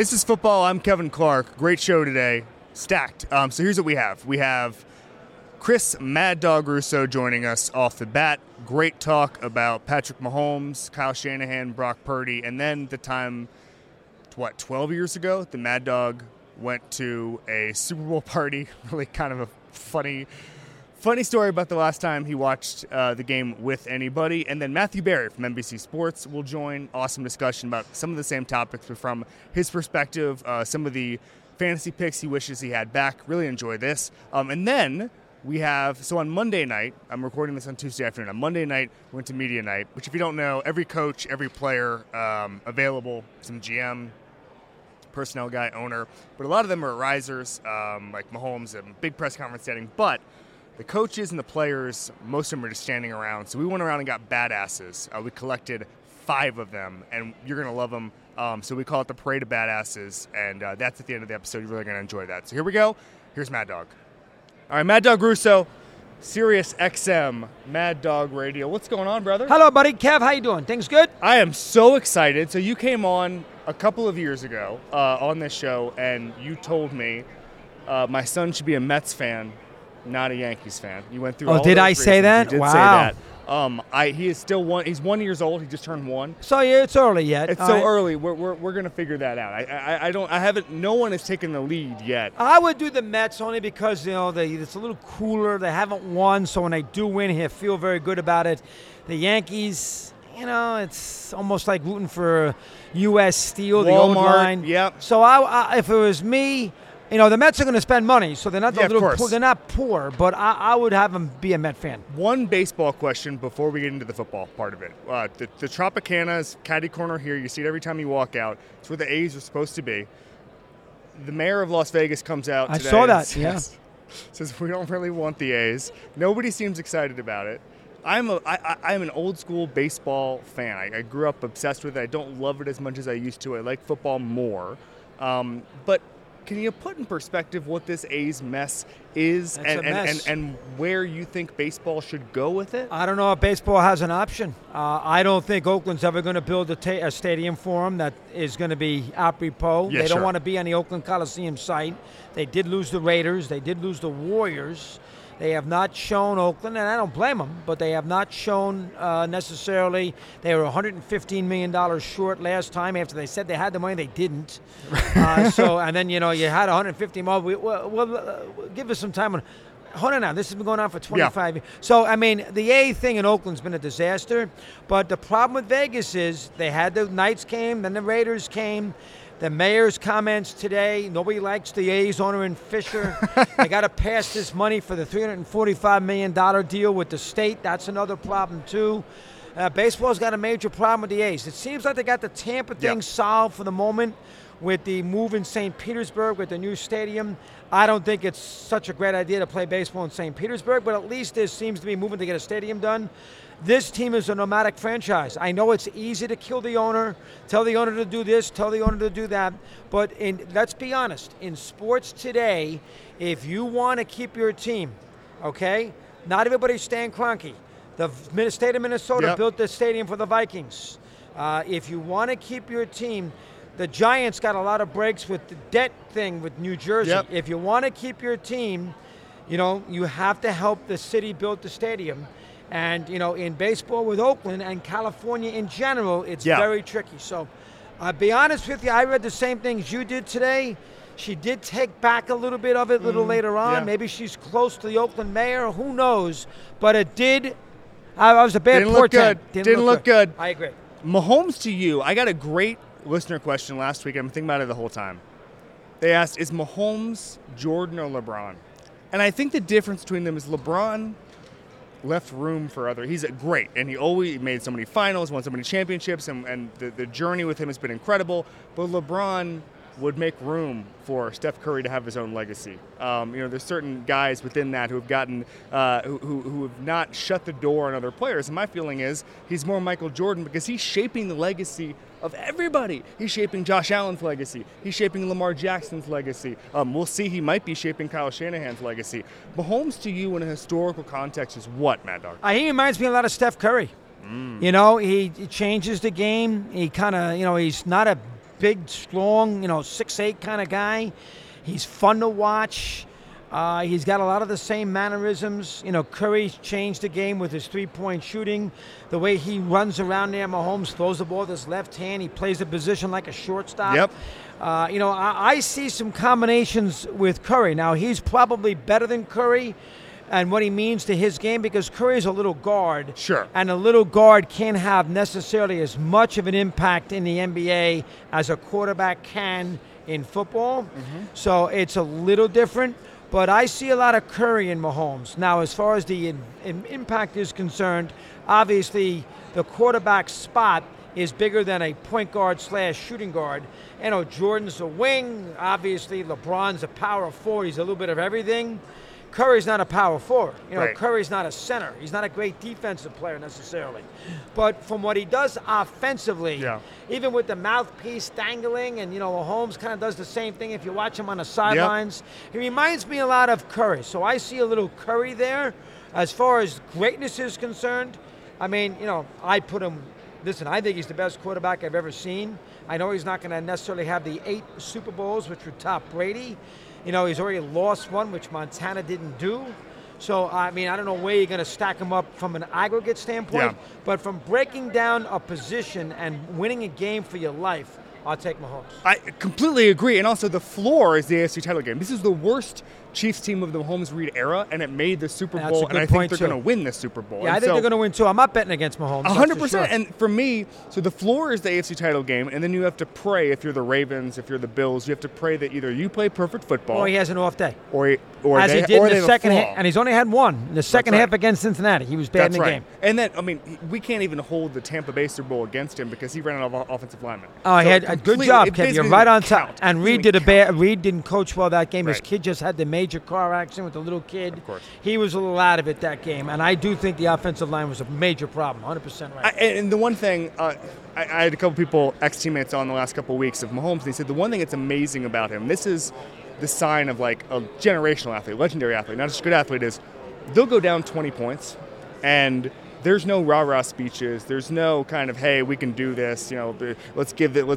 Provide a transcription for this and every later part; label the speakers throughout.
Speaker 1: This is football. I'm Kevin Clark. Great show today. Stacked. So here's what we have. We have Chris Mad Dog Russo joining us off the bat. Great talk about Patrick Mahomes, Kyle Shanahan, Brock Purdy, and then the time, 12 years ago, the Mad Dog went to a Super Bowl party. Really kind of a funny story about the last time he watched the game with anybody. And then Matthew Berry from NBC Sports will join. Awesome discussion about some of the same topics, but from his perspective, some of the fantasy picks he wishes he had back. Really enjoy this. And then we have, so on Monday night, I'm recording this on Tuesday afternoon. On Monday night, we went to media night, which if you don't know, every coach, every player available, some GM, personnel guy, owner, but a lot of them are risers, like Mahomes, a big press conference setting, but the coaches and the players, most of them are just standing around. So we went around and got badasses. We collected 5 of them, and you're going to love them. So we call it the Parade of Badasses, and that's at the end of the episode. You're really going to enjoy that. So here we go. Here's Mad Dog. All right, Mad Dog Russo, Sirius XM, Mad Dog Radio. What's going on, brother?
Speaker 2: Hello, buddy. Kev, how you doing? Things good?
Speaker 1: I am so excited. So you came on a couple of years ago on this show, and you told me my son should be a Mets fan, not a Yankees fan. You went through all
Speaker 2: did
Speaker 1: those
Speaker 2: I say
Speaker 1: reasons.
Speaker 2: that?
Speaker 1: You did
Speaker 2: Wow.
Speaker 1: say that. He is still he's 1 year old. He just turned 1.
Speaker 2: So yeah, it's early yet.
Speaker 1: It's so early. We're gonna figure that out. No one has taken the lead yet.
Speaker 2: I would do the Mets only because it's a little cooler. They haven't won, so when they do win, I feel very good about it. The Yankees, it's almost like rooting for U.S. Steel,
Speaker 1: Walmart,
Speaker 2: the old line.
Speaker 1: Yep.
Speaker 2: So I if it was me. The Mets are going to spend money, so they're not they're not poor, but I would have them be a Met fan.
Speaker 1: One baseball question before we get into the football part of it. The Tropicana's caddy corner here, you see it every time you walk out. It's where the A's are supposed to be. The mayor of Las Vegas comes out today.
Speaker 2: I saw that,
Speaker 1: says we don't really want the A's. Nobody seems excited about it. I'm an old school baseball fan. I grew up obsessed with it. I don't love it as much as I used to. I like football more. But can you put in perspective what this A's mess is and where you think baseball should go with it?
Speaker 2: I don't know if baseball has an option. I don't think Oakland's ever going to build a stadium for them that is going to be apropos.
Speaker 1: Yeah,
Speaker 2: they don't want to be on the Oakland Coliseum site. They did lose the Raiders. They did lose the Warriors. They have not shown Oakland, and I don't blame them, but they have not shown necessarily. They were $115 million short last time after they said they had the money. They didn't. And then, you had $150 million. We'll give us some time. Hold on now. This has been going on for 25 years. So, the A thing in Oakland's been a disaster. But the problem with Vegas is they had the Knights came, then the Raiders came. The mayor's comments today, nobody likes the A's owner in Fisher. They got to pass this money for the $345 million deal with the state. That's another problem, too. Baseball's got a major problem with the A's. It seems like they got the Tampa thing solved for the moment with the move in St. Petersburg with the new stadium. I don't think it's such a great idea to play baseball in St. Petersburg, but at least there seems to be movement to get a stadium done. This team is a nomadic franchise. I know it's easy to kill the owner, tell the owner to do this, tell the owner to do that, but let's be honest, in sports today, if you want to keep your team, okay, not everybody's Stan Kroenke. The state of Minnesota built the stadium for the Vikings. If you want to keep your team, the Giants got a lot of breaks with the debt thing with New Jersey.
Speaker 1: Yep.
Speaker 2: If you want to keep your team, you have to help the city build the stadium. And, in baseball with Oakland and California in general, it's very tricky. So I'll be honest with you, I read the same things you did today. She did take back a little bit of it a little later on. Yeah. Maybe she's close to the Oakland mayor. Who knows? But it did. I was a bad portent.
Speaker 1: Didn't look good.
Speaker 2: I agree.
Speaker 1: Mahomes to you. I got a great listener question last week. I've been thinking about it the whole time. They asked, is Mahomes Jordan or LeBron? And I think the difference between them is LeBron left room for other. He's great, and he always made so many finals, won so many championships, and the journey with him has been incredible. But LeBron would make room for Steph Curry to have his own legacy. There's certain guys within that who have gotten, who have not shut the door on other players. And my feeling is he's more Michael Jordan because he's shaping the legacy of everybody. He's shaping Josh Allen's legacy. He's shaping Lamar Jackson's legacy. We'll see. He might be shaping Kyle Shanahan's legacy. Mahomes to you in a historical context is what, Mad Dog?
Speaker 2: He reminds me a lot of Steph Curry. He changes the game. He kind of, he's not a big, strong, 6'8" kind of guy. He's fun to watch. He's got a lot of the same mannerisms. Curry's changed the game with his three-point shooting. The way he runs around there, Mahomes throws the ball with his left hand. He plays a position like a shortstop.
Speaker 1: Yep.
Speaker 2: I see some combinations with Curry. Now, he's probably better than Curry and what he means to his game because Curry's a little guard.
Speaker 1: Sure.
Speaker 2: And a little guard can't have necessarily as much of an impact in the NBA as a quarterback can in football. Mm-hmm. So it's a little different. But I see a lot of Curry in Mahomes. Now, as far as the impact is concerned, obviously the quarterback spot is bigger than a point guard / shooting guard. Jordan's a wing. Obviously, LeBron's a power forward. He's a little bit of everything. Curry's not a power forward.
Speaker 1: Right.
Speaker 2: Curry's not a center. He's not a great defensive player necessarily. But from what he does offensively, even with the mouthpiece dangling, and Mahomes kind of does the same thing if you watch him on the sidelines. He reminds me a lot of Curry. So I see a little Curry there. As far as greatness is concerned, I put him. Listen, I think he's the best quarterback I've ever seen. I know he's not going to necessarily have the 8 Super Bowls, which would top Brady. He's already lost one, which Montana didn't do. So, I don't know where you're going to stack him up from an aggregate standpoint. But from breaking down a position and winning a game for your life, I'll take Mahomes.
Speaker 1: I completely agree. And also the floor is the AFC title game. This is the worst Chiefs team of the Mahomes-Reed era, and it made the Super Bowl, and I think they're going to win the Super Bowl.
Speaker 2: Yeah, I think they're going to win, too. I'm not betting against Mahomes.
Speaker 1: 100%.
Speaker 2: Sure.
Speaker 1: And for me, so the floor is the AFC title game, and then you have to pray if you're the Ravens, if you're the Bills, you have to pray that either you play perfect football.
Speaker 2: Or he has an off day.
Speaker 1: Or
Speaker 2: as
Speaker 1: they,
Speaker 2: he did
Speaker 1: or
Speaker 2: in the second half.
Speaker 1: flaw.
Speaker 2: And he's only had one. In the second half against Cincinnati. He was bad in the game.
Speaker 1: And then, we can't even hold the Tampa Bay Super Bowl against him because he ran out of offensive linemen.
Speaker 2: Oh, he had a good job, Kevin. You're right on top. And Reed Reed didn't coach well that game. His kid just had the major car accident with the little kid.
Speaker 1: Of course.
Speaker 2: He was a little out of it that game. And I do think the offensive line was a major problem. 100% right.
Speaker 1: And the one thing, I had a couple people, ex-teammates on the last couple of weeks of Mahomes, and they said the one thing that's amazing about him, this is the sign of like a generational athlete, legendary athlete, not just a good athlete, is they'll go down 20 points and there's no rah-rah speeches. There's no kind of, hey, we can do this. Let's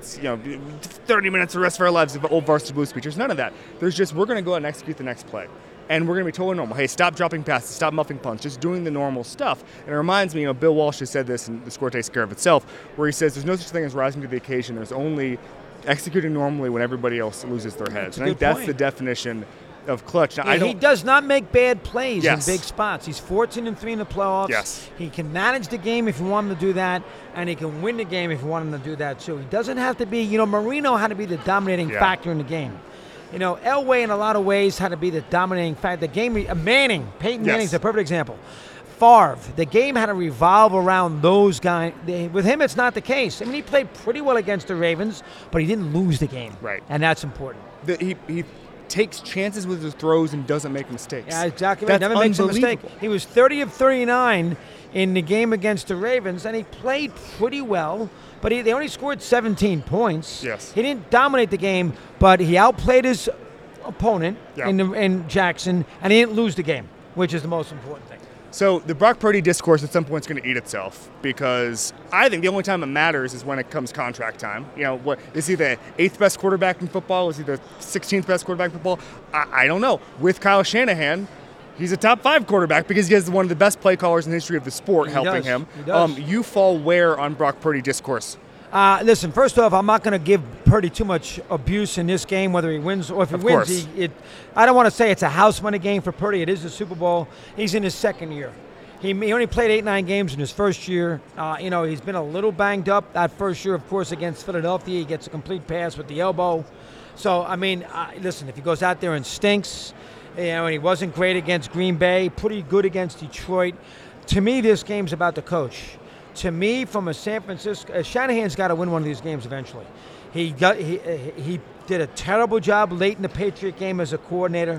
Speaker 1: 30 minutes the rest of our lives of old varsity blues speech. There's none of that. There's just, we're going to go out and execute the next play. And we're going to be totally normal. Hey, stop dropping passes, stop muffing punts, just doing the normal stuff. And it reminds me, Bill Walsh has said this, and the score takes care of itself, where he says there's no such thing as rising to the occasion. There's only executing normally when everybody else loses their heads. And I think that's the definition of clutch. Now,
Speaker 2: he does not make bad plays
Speaker 1: Yes.
Speaker 2: in big spots. He's 14-3 in the playoffs.
Speaker 1: Yes.
Speaker 2: He can manage the game if you want him to do that, and he can win the game if you want him to do that too. He doesn't have to be, Marino had to be the dominating factor in the game. Elway in a lot of ways had to be the dominating factor. The game, Peyton Manning's a perfect example. Favre, the game had to revolve around those guys. With him, it's not the case. He played pretty well against the Ravens, but he didn't lose the game.
Speaker 1: Right.
Speaker 2: And that's important.
Speaker 1: He takes chances with his throws and doesn't make mistakes.
Speaker 2: Yeah, exactly.
Speaker 1: That's
Speaker 2: Never makes a mistake.
Speaker 1: unbelievable.
Speaker 2: He was 30 of 39 in the game against the Ravens, and he played pretty well, but they only scored 17 points.
Speaker 1: Yes.
Speaker 2: He didn't dominate the game, but he outplayed his opponent in Jackson, and he didn't lose the game, which is the most important thing.
Speaker 1: So the Brock Purdy discourse at some point is going to eat itself because I think the only time it matters is when it comes contract time. Is he the 8th best quarterback in football? Is he the 16th best quarterback in football? I don't know. With Kyle Shanahan, he's a top 5 quarterback because he has one of the best play callers in the history of the sport helping him.
Speaker 2: He does.
Speaker 1: You fall where on Brock Purdy discourse?
Speaker 2: Listen, first off, I'm not going to give Purdy too much abuse in this game, whether he wins or if he wins. I don't want to say it's a house money game for Purdy. It is the Super Bowl. He's in his second year. He only played 8-9 games in his first year. He's been a little banged up that first year, of course, against Philadelphia. He gets a complete pass with the elbow. So, listen, if he goes out there and stinks, and he wasn't great against Green Bay, pretty good against Detroit. To me, this game's about the coach. To me, from a San Francisco, Shanahan's got to win one of these games eventually. He did a terrible job late in the Patriot game as a coordinator.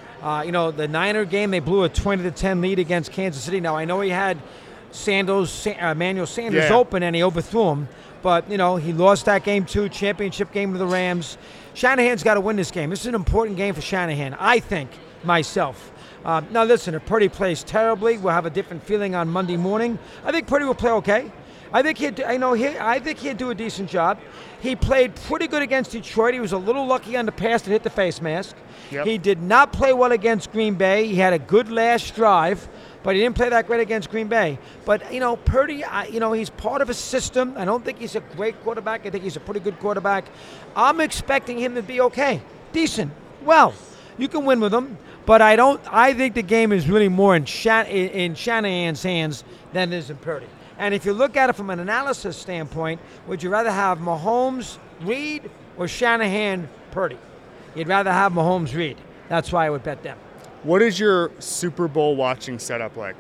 Speaker 2: The Niner game, they blew a 20-10 lead against Kansas City. Now, I know he had Emmanuel Sanders open and he overthrew him, but, he lost that game too, championship game to the Rams. Shanahan's got to win this game. This is an important game for Shanahan, I think, myself. Now, listen, if Purdy plays terribly, we'll have a different feeling on Monday morning. I think Purdy will play okay. I think I think he'd do a decent job. He played pretty good against Detroit. He was a little lucky on the pass that hit the face mask.
Speaker 1: Yep.
Speaker 2: He did not play well against Green Bay. He had a good last drive, but he didn't play that great against Green Bay. But, Purdy, he's part of a system. I don't think he's a great quarterback. I think he's a pretty good quarterback. I'm expecting him to be okay, decent. Well, you can win with him, but I think the game is really more in Shanahan's hands than it is in Purdy. And if you look at it from an analysis standpoint, would you rather have Mahomes, Reed, or Shanahan, Purdy? You'd rather have Mahomes, Reed. That's why I would bet them.
Speaker 1: What is your Super Bowl watching setup like?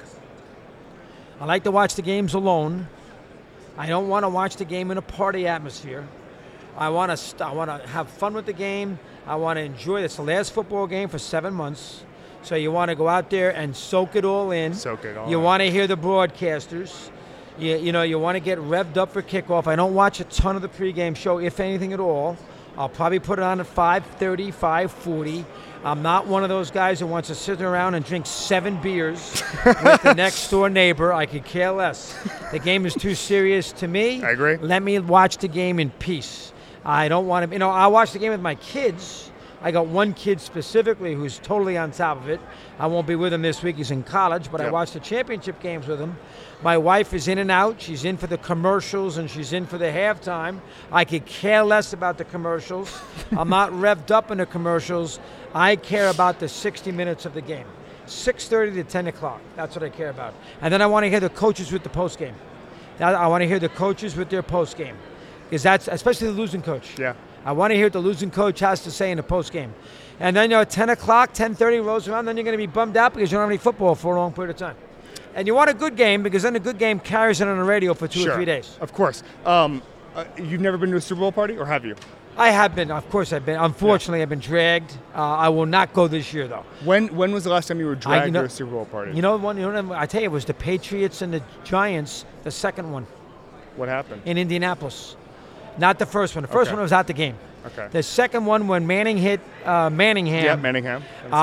Speaker 2: I like to watch the games alone. I don't want to watch the game in a party atmosphere. I want to have fun with the game. I want to enjoy it. It's the last football game for 7 months. So you want to go out there and soak it all in. You want to hear the broadcasters. You want to get revved up for kickoff. I don't watch a ton of the pregame show, if anything at all. I'll probably put it on at 5:30, 5:40. I'm not one of those guys who wants to sit around and drink 7 beers with the next door neighbor. I could care less. The game is too serious to me.
Speaker 1: I agree.
Speaker 2: Let me watch the game in peace. I don't want to, I watch the game with my kids. I got one kid specifically who's totally on top of it. I won't be with him this week. He's in college, but I watch the championship games with him. My wife is in and out. She's in for the commercials, and she's in for the halftime. I could care less about the commercials. I'm not revved up in the commercials. I care about the 60 minutes of the game, 6:30 to 10 o'clock. That's what I care about. And then I want to hear the coaches with the postgame. I want to hear the coaches with their postgame, because that's especially the losing coach.
Speaker 1: Yeah.
Speaker 2: I want to hear what the losing coach has to say in the postgame. And then, at 10 o'clock, 10:30 rolls around, then you're going to be bummed out because you don't have any football for a long period of time. And you want a good game, because then a good game carries it on the radio for 2 or 3 days.
Speaker 1: Of course. You've never been to a Super Bowl party, or have you?
Speaker 2: I have been. Of course I've been. Unfortunately, I've been dragged. I will not go this year, though.
Speaker 1: When was the last time you were dragged to a Super Bowl party?
Speaker 2: I tell you, it was the Patriots and the Giants, the second one.
Speaker 1: What happened?
Speaker 2: In Indianapolis. Not the first one. The first one was at the game.
Speaker 1: Okay.
Speaker 2: The second one, when Manning hit Manningham.
Speaker 1: Yeah, Manningham.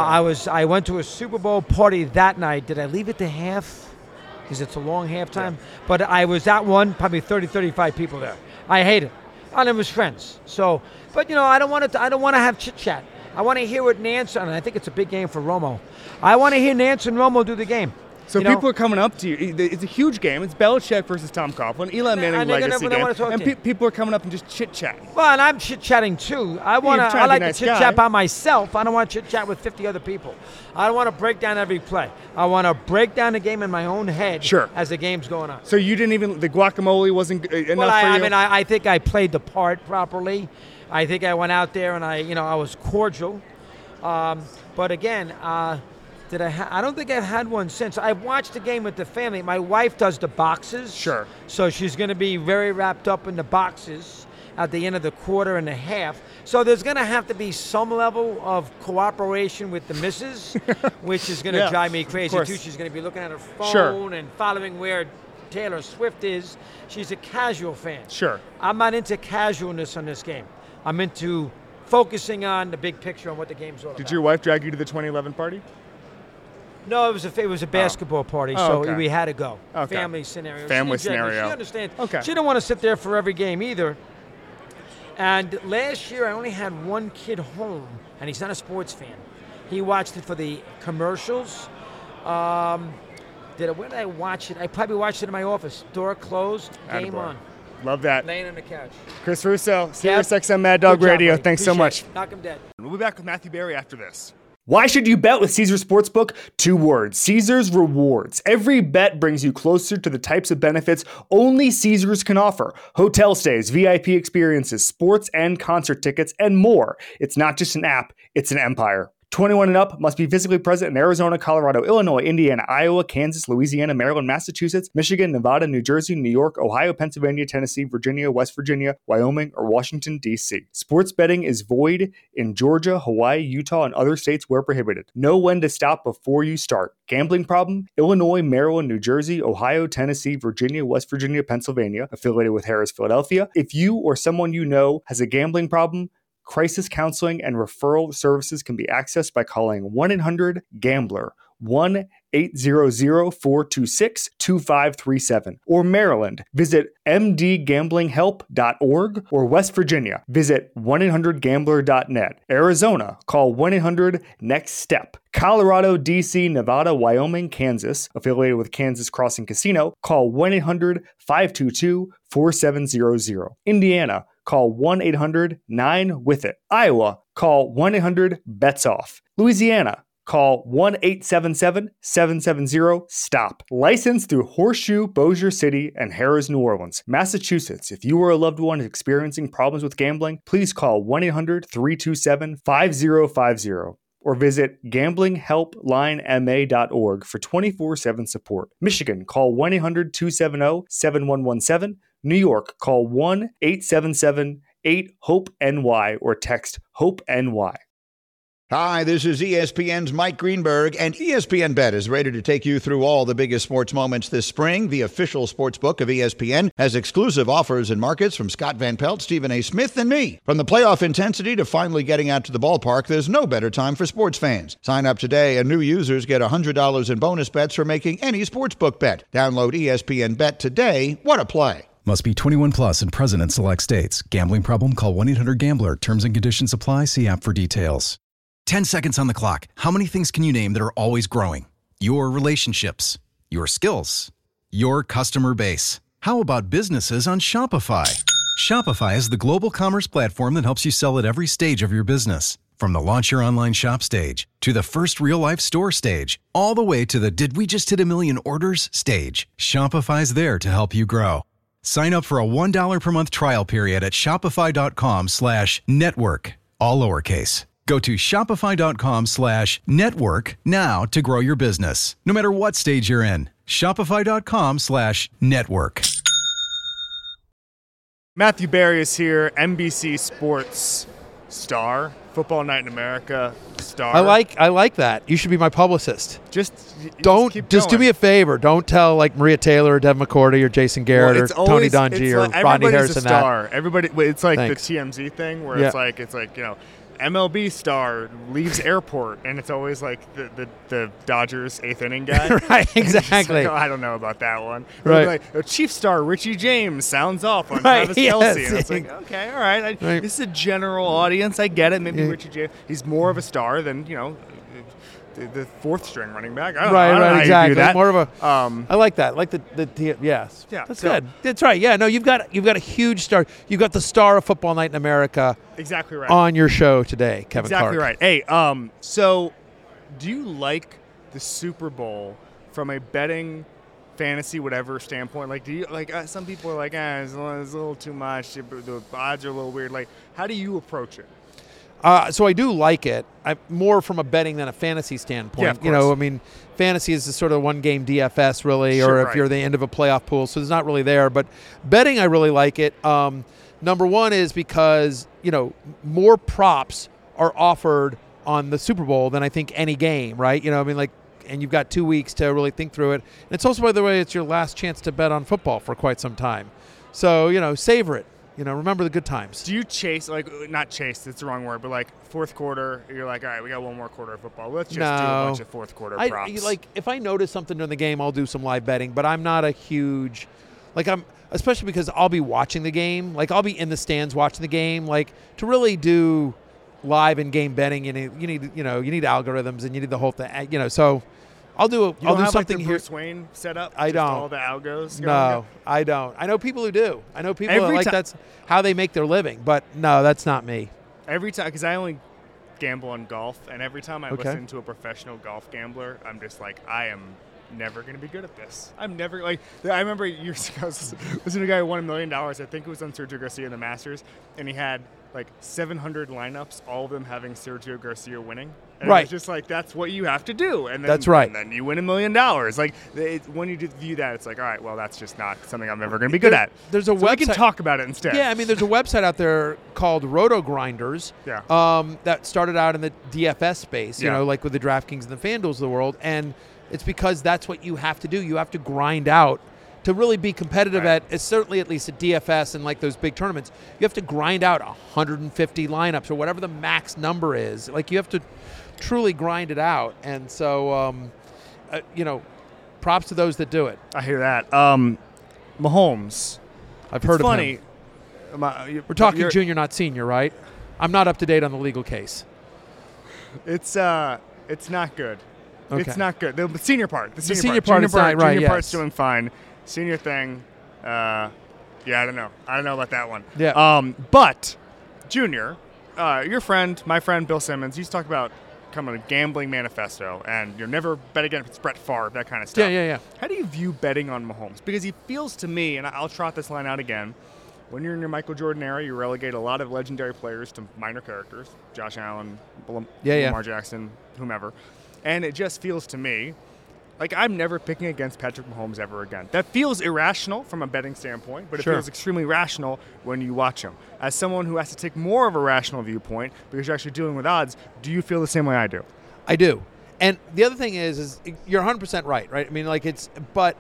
Speaker 2: I went to a Super Bowl party that night. Did I leave it to half? Because it's a long halftime. Yeah. But I was at one, probably 30, 35 people there. I hate it. And it was friends. So, but I don't want to have chit chat. I want to hear what Nance, and I think it's a big game for Romo. I want to hear Nance and Romo do the game.
Speaker 1: So people are coming up to you. It's a huge game. It's Belichick versus Tom Coughlin, Eli Manning legacy game, and people are coming up and just chit-chatting.
Speaker 2: Well, and I'm chit-chatting too. I like to chit-chat by myself. I don't want to chit-chat with 50 other people. I don't want to break down every play. I want to break down the game in my own head as the game's going on.
Speaker 1: So you didn't even, the guacamole wasn't enough for you?
Speaker 2: I think I played the part properly. I think I went out there and I was cordial. But again, I don't think I've had one since. I've watched the game with the family. My wife does the boxes.
Speaker 1: Sure.
Speaker 2: So she's going to be very wrapped up in the boxes at the end of the quarter and a half. So there's going to have to be some level of cooperation with the missus, which is going to drive me crazy too. She's going to be looking at her phone and following where Taylor Swift is. She's a casual fan.
Speaker 1: Sure.
Speaker 2: I'm not into casualness on this game. I'm into focusing on the big picture on what the game's all about.
Speaker 1: Did your wife drag you to the 2011 party?
Speaker 2: No, it was a basketball party, so we had to go.
Speaker 1: Okay.
Speaker 2: Family scenario.
Speaker 1: She
Speaker 2: understands.
Speaker 1: Okay.
Speaker 2: She didn't want to sit there for every game either. And last year, I only had one kid home, and he's not a sports fan. He watched it for the commercials. Where did I watch it? I probably watched it in my office. Door closed, game on.
Speaker 1: Love that.
Speaker 2: Laying on the couch.
Speaker 1: Chris Russo, SiriusXM Mad Dog Radio. Thanks so much.
Speaker 2: Knock him dead.
Speaker 1: We'll be back with Matthew Berry after this. Why should you bet with Caesars Sportsbook? 2 words, Caesars Rewards. Every bet brings you closer to the types of benefits only Caesars can offer. Hotel stays, VIP experiences, sports and concert tickets, and more. It's not just an app, it's an empire. 21 and up, must be physically present in Arizona, Colorado, Illinois, Indiana, Iowa, Kansas, Louisiana, Maryland, Massachusetts, Michigan, Nevada, New Jersey, New York, Ohio, Pennsylvania, Tennessee, Virginia, West Virginia, Wyoming, or Washington, D.C. Sports betting is void in Georgia, Hawaii, Utah, and other states where prohibited. Know when to stop before you start. Gambling problem? Illinois, Maryland, New Jersey, Ohio, Tennessee, Virginia, West Virginia, Pennsylvania, affiliated with Harris, Philadelphia. If you or someone you know has a gambling problem, crisis counseling and referral services can be accessed by calling 1-800-GAMBLER, 800-426-2537. Or Maryland, visit mdgamblinghelp.org. Or West Virginia, visit 1-800-GAMBLER.net. Arizona, call 1-800-NEXT-STEP. Colorado, D.C., Nevada, Wyoming, Kansas, affiliated with Kansas Crossing Casino, call 1-800-522-4700. Indiana, call 1-800-9-WITH-IT. Iowa, call 1-800-BETS-OFF. Louisiana, call 1-877-770-STOP. Licensed through Horseshoe, Bossier City, and Harrah's, New Orleans. Massachusetts, if you or a loved one is experiencing problems with gambling, please call 1-800-327-5050. Or visit gamblinghelplinema.org for 24/7 support. Michigan, call 1-800-270-7117. New York, call 1-877-8-HOPE-NY or text HOPE-NY.
Speaker 3: Hi, this is ESPN's Mike Greenberg, and ESPN Bet is ready to take you through all the biggest sports moments this spring. The official sports book of ESPN has exclusive offers and markets from Scott Van Pelt, Stephen A. Smith, and me. From the playoff intensity to finally getting out to the ballpark, there's no better time for sports fans. Sign up today, and new users get $100 in bonus bets for making any sportsbook bet. Download ESPN Bet today. What a play.
Speaker 4: Must be 21 plus and present in select states. Gambling problem? Call 1-800-GAMBLER. Terms and conditions apply. See app for details. 10 seconds on the clock. How many things can you name that are always growing? Your relationships, your skills, your customer base. How about businesses on Shopify? Shopify is the global commerce platform that helps you sell at every stage of your business. From the launch your online shop stage, to the first real-life store stage, all the way to the did we just hit a million orders stage. Shopify's there to help you grow. Sign up for a $1 per month trial period at shopify.com/network, all lowercase. Go to shopify.com/network now to grow your business, no matter what stage you're in. Shopify.com/network.
Speaker 1: Matthew Berry is here, NBC Sports star, Football Night in America star.
Speaker 5: I like that. You should be my publicist.
Speaker 1: Just
Speaker 5: do me a favor. Don't tell like Maria Taylor or Dev McCourty or Jason Garrett or Tony Dungy or Rodney Harrison.
Speaker 1: Everybody, it's like
Speaker 5: Thanks.
Speaker 1: the TMZ thing where it's like MLB star leaves airport, and it's always like the Dodgers 8th inning guy.
Speaker 5: Right, exactly.
Speaker 1: I don't know about that one.
Speaker 5: Right.
Speaker 1: Like, Chief star Richie James sounds off on
Speaker 5: Right,
Speaker 1: Travis
Speaker 5: yes.
Speaker 1: Kelce. And it's like, okay, all right. This is a general audience. I get it. Maybe Richie James, he's more of a star than, the fourth string running back. I don't know how
Speaker 5: exactly.
Speaker 1: you do that.
Speaker 5: More of a. I like that. I like the yes.
Speaker 1: Yeah,
Speaker 5: that's good. That's right. Yeah. No, you've got a huge star. You've got the star of Football Night in America.
Speaker 1: Exactly right.
Speaker 5: On your show today, Kevin
Speaker 1: Clark.
Speaker 5: Exactly
Speaker 1: right. Hey, so do you like the Super Bowl from a betting, fantasy, whatever standpoint? Like, do you some people are like, it's a little too much. The odds are a little weird. Like, how do you approach it?
Speaker 5: So I do like it. I'm more from a betting than a fantasy standpoint.
Speaker 1: Yeah, of course.
Speaker 5: Fantasy is a sort of one-game DFS, really, or if you're the end of a playoff pool, so it's not really there. But betting, I really like it. Number one is because, more props are offered on the Super Bowl than I think any game, right? And you've got 2 weeks to really think through it. And it's also, by the way, it's your last chance to bet on football for quite some time. So, savor it. Remember the good times.
Speaker 1: Do you chase, not chase, that's the wrong word, but fourth quarter, you're like, all right, we got one more quarter of football. Let's just do a bunch of fourth quarter props.
Speaker 5: If I notice something during the game, I'll do some live betting, but I'm not a huge, especially because I'll be watching the game. I'll be in the stands watching the game. To really do live in-game betting, you need algorithms and you need the whole thing, so I'll do something here.
Speaker 1: Bruce Wayne setup.
Speaker 5: I don't.
Speaker 1: All the algos.
Speaker 5: No, I don't. I know people who do. I know people that that's how they make their living. But no, that's not me.
Speaker 1: Every time, because I only gamble on golf, and every time I listen to a professional golf gambler, I'm just like, I am never going to be good at this. I'm never I remember years ago, I was listening to a guy who won $1 million. I think it was on Sergio Garcia in the Masters, and he had 700 lineups, all of them having Sergio Garcia winning. And
Speaker 5: right.
Speaker 1: It's just that's what you have to do. And then,
Speaker 5: that's right.
Speaker 1: And then you win $1 million. When you view that, it's all right, well, that's just not something I'm ever going to be good at.
Speaker 5: There's a website.
Speaker 1: We can talk about it instead.
Speaker 5: Yeah, there's a website out there called Roto Grinders.
Speaker 1: Yeah.
Speaker 5: That started out in the DFS space, with the DraftKings and the FanDuels of the world. And it's because that's what you have to do. You have to grind out to really be competitive certainly at least at DFS and those big tournaments. You have to grind out 150 lineups or whatever the max number is. You have to truly grind it out. And so props to those that do it.
Speaker 1: I hear that. Mahomes.
Speaker 5: I've heard
Speaker 1: It's
Speaker 5: of
Speaker 1: funny.
Speaker 5: him. We're talking junior, not senior, right? I'm not up to date on the legal case.
Speaker 1: It's not good.
Speaker 5: Okay.
Speaker 1: It's not good. The senior part. The
Speaker 5: senior part is not right,
Speaker 1: Junior part's
Speaker 5: yes.
Speaker 1: doing fine. Senior thing, I don't know. I don't know about that one.
Speaker 5: Yeah.
Speaker 1: But Junior, your friend, my friend Bill Simmons, he's talked about coming a gambling manifesto and you'll never bet against Brett Favre, that kind of stuff.
Speaker 5: Yeah.
Speaker 1: How do you view betting on Mahomes? Because he feels to me, and I'll trot this line out again, when you're in your Michael Jordan era, you relegate a lot of legendary players to minor characters, Josh Allen, Lamar Jackson, whomever. And it just feels to me like I'm never picking against Patrick Mahomes ever again. That feels irrational from a betting standpoint, but it feels extremely rational when you watch him. As someone who has to take more of a rational viewpoint because you're actually dealing with odds, do you feel the same way I do?
Speaker 5: I do. And the other thing is you're 100% right? I mean, like but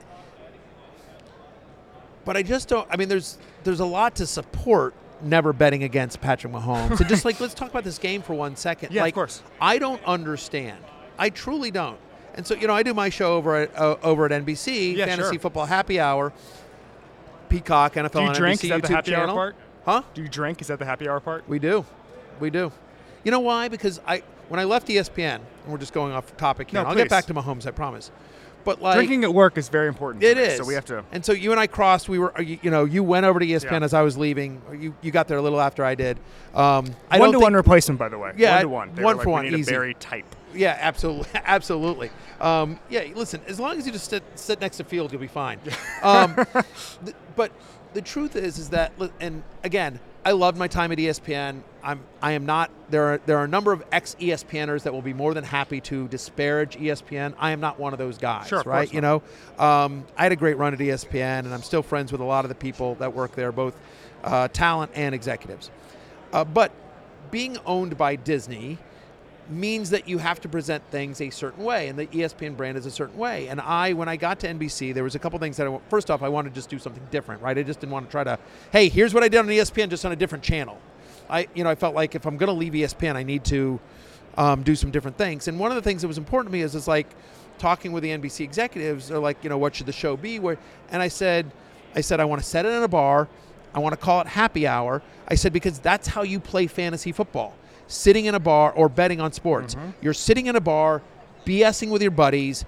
Speaker 5: I just don't. I mean, there's a lot to support never betting against Patrick Mahomes. And just let's talk about this game for 1 second.
Speaker 1: Yeah, of course.
Speaker 5: I don't understand. I truly don't. And so, I do my show over at NBC, Fantasy Football Happy Hour, Peacock, NFL
Speaker 1: do you
Speaker 5: on
Speaker 1: drink?
Speaker 5: NBC
Speaker 1: Is that
Speaker 5: YouTube
Speaker 1: the happy
Speaker 5: channel.
Speaker 1: hour part?
Speaker 5: Huh?
Speaker 1: Do you drink? Is that the happy hour part?
Speaker 5: We do. You know why? Because when I left ESPN, and we're just going off topic here.
Speaker 1: No,
Speaker 5: I'll
Speaker 1: please.
Speaker 5: get back to Mahomes, I promise. But
Speaker 1: drinking at work is very important.
Speaker 5: It
Speaker 1: to me,
Speaker 5: is.
Speaker 1: So we have to.
Speaker 5: And so you and I crossed. We were, you went over to ESPN as I was leaving. You got there a little after I did.
Speaker 1: One-to-one replacement, by the way.
Speaker 5: Yeah,
Speaker 1: 1-to-1. They
Speaker 5: one
Speaker 1: were
Speaker 5: for
Speaker 1: like,
Speaker 5: one,
Speaker 1: we need
Speaker 5: easy.
Speaker 1: a very type.
Speaker 5: Yeah, absolutely. Listen, as long as you just sit next to Field, you'll be fine. But the truth is that, and again, I loved my time at ESPN. I am not. There are a number of ex-ESPNers that will be more than happy to disparage ESPN. I am not one of those guys.
Speaker 1: Sure,
Speaker 5: right? I had a great run at ESPN, and I'm still friends with a lot of the people that work there, both talent and executives. But being owned by Disney means that you have to present things a certain way, and the ESPN brand is a certain way. And when I got to NBC, there was a couple things that first off, I wanted to just do something different, right? I just didn't want to try to, hey, here's what I did on ESPN, just on a different channel. I felt like if I'm going to leave ESPN, I need to do some different things. And one of the things that was important to me is like talking with the NBC executives. They're like, what should the show be? And I said, I want to set it in a bar. I want to call it happy hour. I said, because that's how you play fantasy football. Sitting in a bar or betting on sports. Mm-hmm. You're sitting in a bar, BSing with your buddies,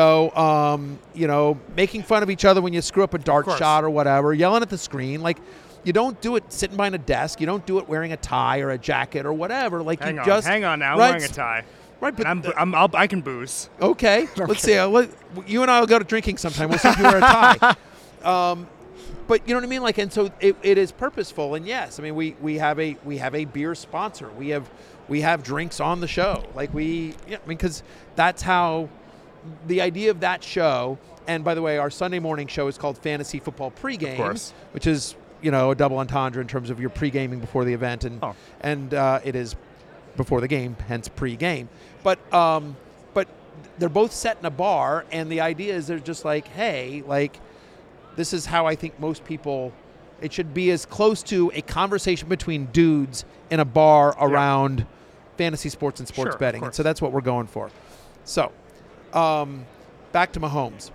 Speaker 5: making fun of each other when you screw up a dart shot or whatever, yelling at the screen. Like, you don't do it sitting behind a desk. You don't do it wearing a tie or a jacket or whatever. Like, hang
Speaker 1: on now. I'm wearing a tie.
Speaker 5: Right, but
Speaker 1: I can booze.
Speaker 5: Okay. Let's see. You and I will go to drinking sometime. We'll see if you wear a tie. But you know what I mean? Like, and so it is purposeful. And yes, I mean, we have a beer sponsor. We have drinks on the show. Like because that's how the idea of that show. And by the way, our Sunday morning show is called Fantasy Football Pregame, which is a double entendre in terms of you're pre-gaming before the event, and it is before the game, hence pre-game. But they're both set in a bar, and the idea is they're just like, hey, like, this is how I think most people, it should be as close to a conversation between dudes in a bar around fantasy sports and sports betting. And so that's what we're going for. So, back to Mahomes.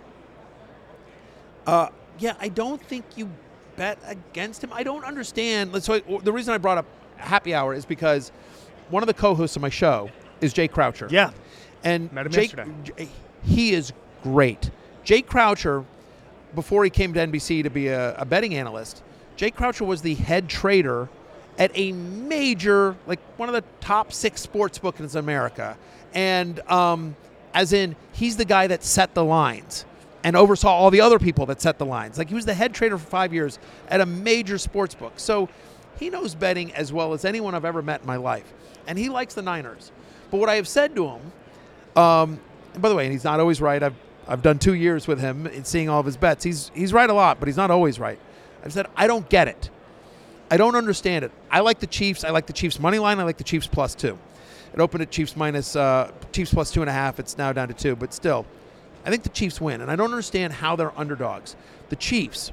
Speaker 5: I don't think you bet against him. I don't understand. So the reason I brought up happy hour is because one of the co-hosts of my show is Jay Croucher.
Speaker 1: Yeah.
Speaker 5: And
Speaker 1: met him yesterday.
Speaker 5: He is great. Jay Croucher, before he came to NBC to be a betting analyst, Jay Croucher was the head trader at a major, like one of the top 6 sports books in America. And as in, he's the guy that set the lines and oversaw all the other people that set the lines. Like, he was the head trader for 5 years at a major sports book. So he knows betting as well as anyone I've ever met in my life. And he likes the Niners. But what I have said to him, and by the way, and he's not always right. I've done 2 years with him and seeing all of his bets. He's right a lot, but he's not always right. I've said, I don't get it. I don't understand it. I like the Chiefs. I like the Chiefs money line. I like the Chiefs +2. It opened at Chiefs +2.5. It's now down to 2, but still, I think the Chiefs win, and I don't understand how they're underdogs. The Chiefs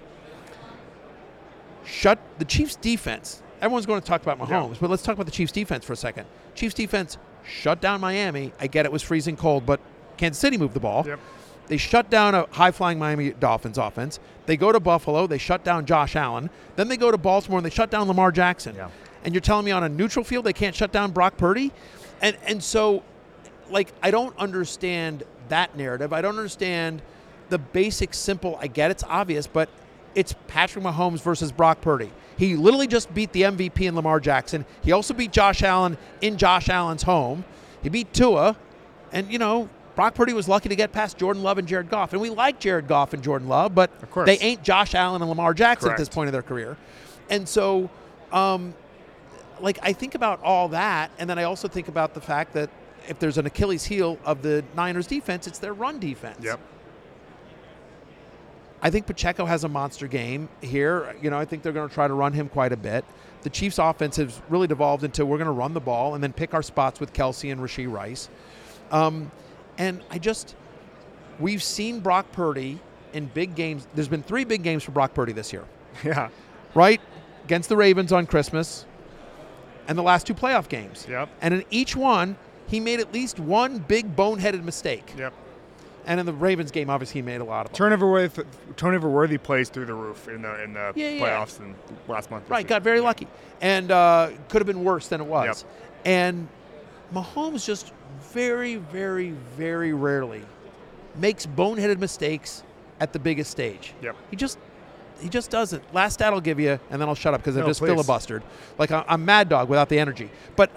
Speaker 5: the Chiefs defense. Everyone's going to talk about Mahomes, but let's talk about the Chiefs defense for a second. Chiefs defense shut down Miami. I get it was freezing cold, but Kansas City moved the ball.
Speaker 1: Yep.
Speaker 5: They shut down a high-flying Miami Dolphins offense. They go to Buffalo. They shut down Josh Allen. Then they go to Baltimore, and they shut down Lamar Jackson.
Speaker 1: Yeah.
Speaker 5: And you're telling me on a neutral field they can't shut down Brock Purdy? And so, like, I don't understand that narrative. I don't understand the basic, simple, I get it's obvious, but it's Patrick Mahomes versus Brock Purdy. He literally just beat the MVP in Lamar Jackson. He also beat Josh Allen in Josh Allen's home. He beat Tua. And, you know, Brock Purdy was lucky to get past Jordan Love and Jared Goff. And we like Jared Goff and Jordan Love, but they ain't Josh Allen and Lamar Jackson at this point of their career. And so, like, I think about all that, and then I also think about the fact that if there's an Achilles heel of the Niners defense, it's their run defense.
Speaker 1: Yep.
Speaker 5: I think Pacheco has a monster game here. You know, I think they're going to try to run him quite a bit. The Chiefs' offense has really devolved into we're going to run the ball and then pick our spots with Kelsey and Rashee Rice. And we've seen Brock Purdy in big games. There's been 3 big games for Brock Purdy this year.
Speaker 1: Yeah.
Speaker 5: Right? Against the Ravens on Christmas and the last 2 playoff games.
Speaker 1: Yep.
Speaker 5: And in each one, he made at least one big boneheaded mistake.
Speaker 1: Yep.
Speaker 5: And in the Ravens game, obviously, he made a lot of them.
Speaker 1: Turnover-worthy plays through the roof in the playoffs and last month.
Speaker 5: Right, got very lucky. And could have been worse than it was.
Speaker 1: Yep.
Speaker 5: And Mahomes just very, very, very rarely makes boneheaded mistakes at the biggest stage.
Speaker 1: Yep.
Speaker 5: He just doesn't. Last stat I'll give you, and then I'll shut up because I just
Speaker 1: please.
Speaker 5: filibustered. Like I'm Mad Dog without the energy. But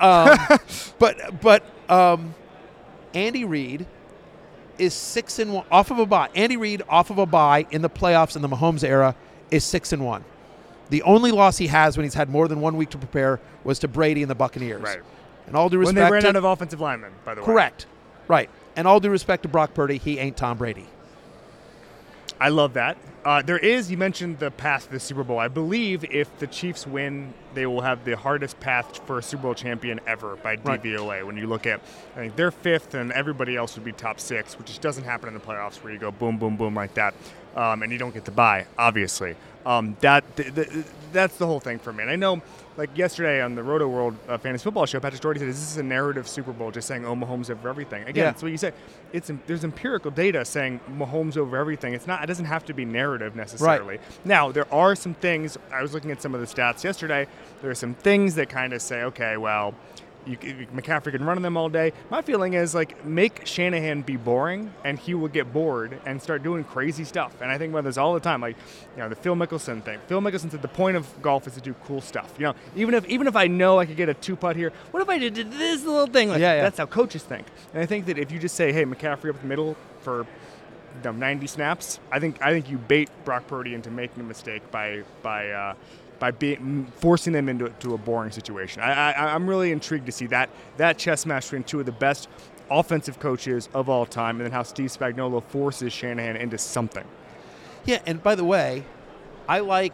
Speaker 5: Andy Reid is 6-1 off of a bye. Andy Reid off of a bye in the playoffs in the Mahomes era is 6-1. The only loss he has when he's had more than 1 week to prepare was to Brady and the Buccaneers.
Speaker 1: Right.
Speaker 5: And all due respect,
Speaker 1: when they ran out of offensive linemen, by the way.
Speaker 5: Correct. Right. And all due respect to Brock Purdy, he ain't Tom Brady.
Speaker 1: I love that. You mentioned the path to the Super Bowl. I believe if the Chiefs win, they will have the hardest path for a Super Bowl champion ever by DVOA. Right. When you look at, I think they're 5th and everybody else would be top 6, which just doesn't happen in the playoffs where you go boom, boom, boom like that. And you don't get to bye, obviously. That's the whole thing for me. And I know, like yesterday on the Roto World Fantasy Football Show, Patrick Doherty said, "Is this a narrative Super Bowl?" Just saying, "Oh, Mahomes over everything." Again, that's what you say. There's empirical data saying Mahomes over everything. It doesn't have to be narrative necessarily. Right. Now, there are some things. I was looking at some of the stats yesterday. There are some things that kind of say, okay, well, McCaffrey can run on them all day. My feeling is, like, make Shanahan be boring, and he will get bored and start doing crazy stuff. And I think about this all the time, like, you know, the Phil Mickelson thing. Phil Mickelson said the point of golf is to do cool stuff. You know, even if I know I could get a 2-putt here, what if I did this little thing? Like, that's how coaches think. And I think that if you just say, hey, McCaffrey up the middle for 90 snaps, I think you bait Brock Purdy into making a mistake by forcing them into a boring situation. I'm really intrigued to see that chess match between 2 of the best offensive coaches of all time, and then how Steve Spagnuolo forces Shanahan into something.
Speaker 5: Yeah, and by the way, I like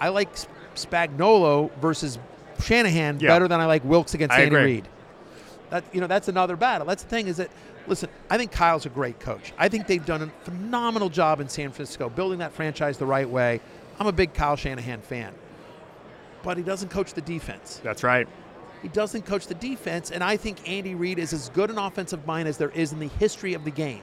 Speaker 5: Spagnuolo versus Shanahan better than I like Wilks against Andy Reid. That's another battle. That's the thing is that, listen, I think Kyle's a great coach. I think they've done a phenomenal job in San Francisco building that franchise the right way. I'm a big Kyle Shanahan fan. But he doesn't coach the defense.
Speaker 1: That's right.
Speaker 5: He doesn't coach the defense, and I think Andy Reid is as good an offensive mind as there is in the history of the game.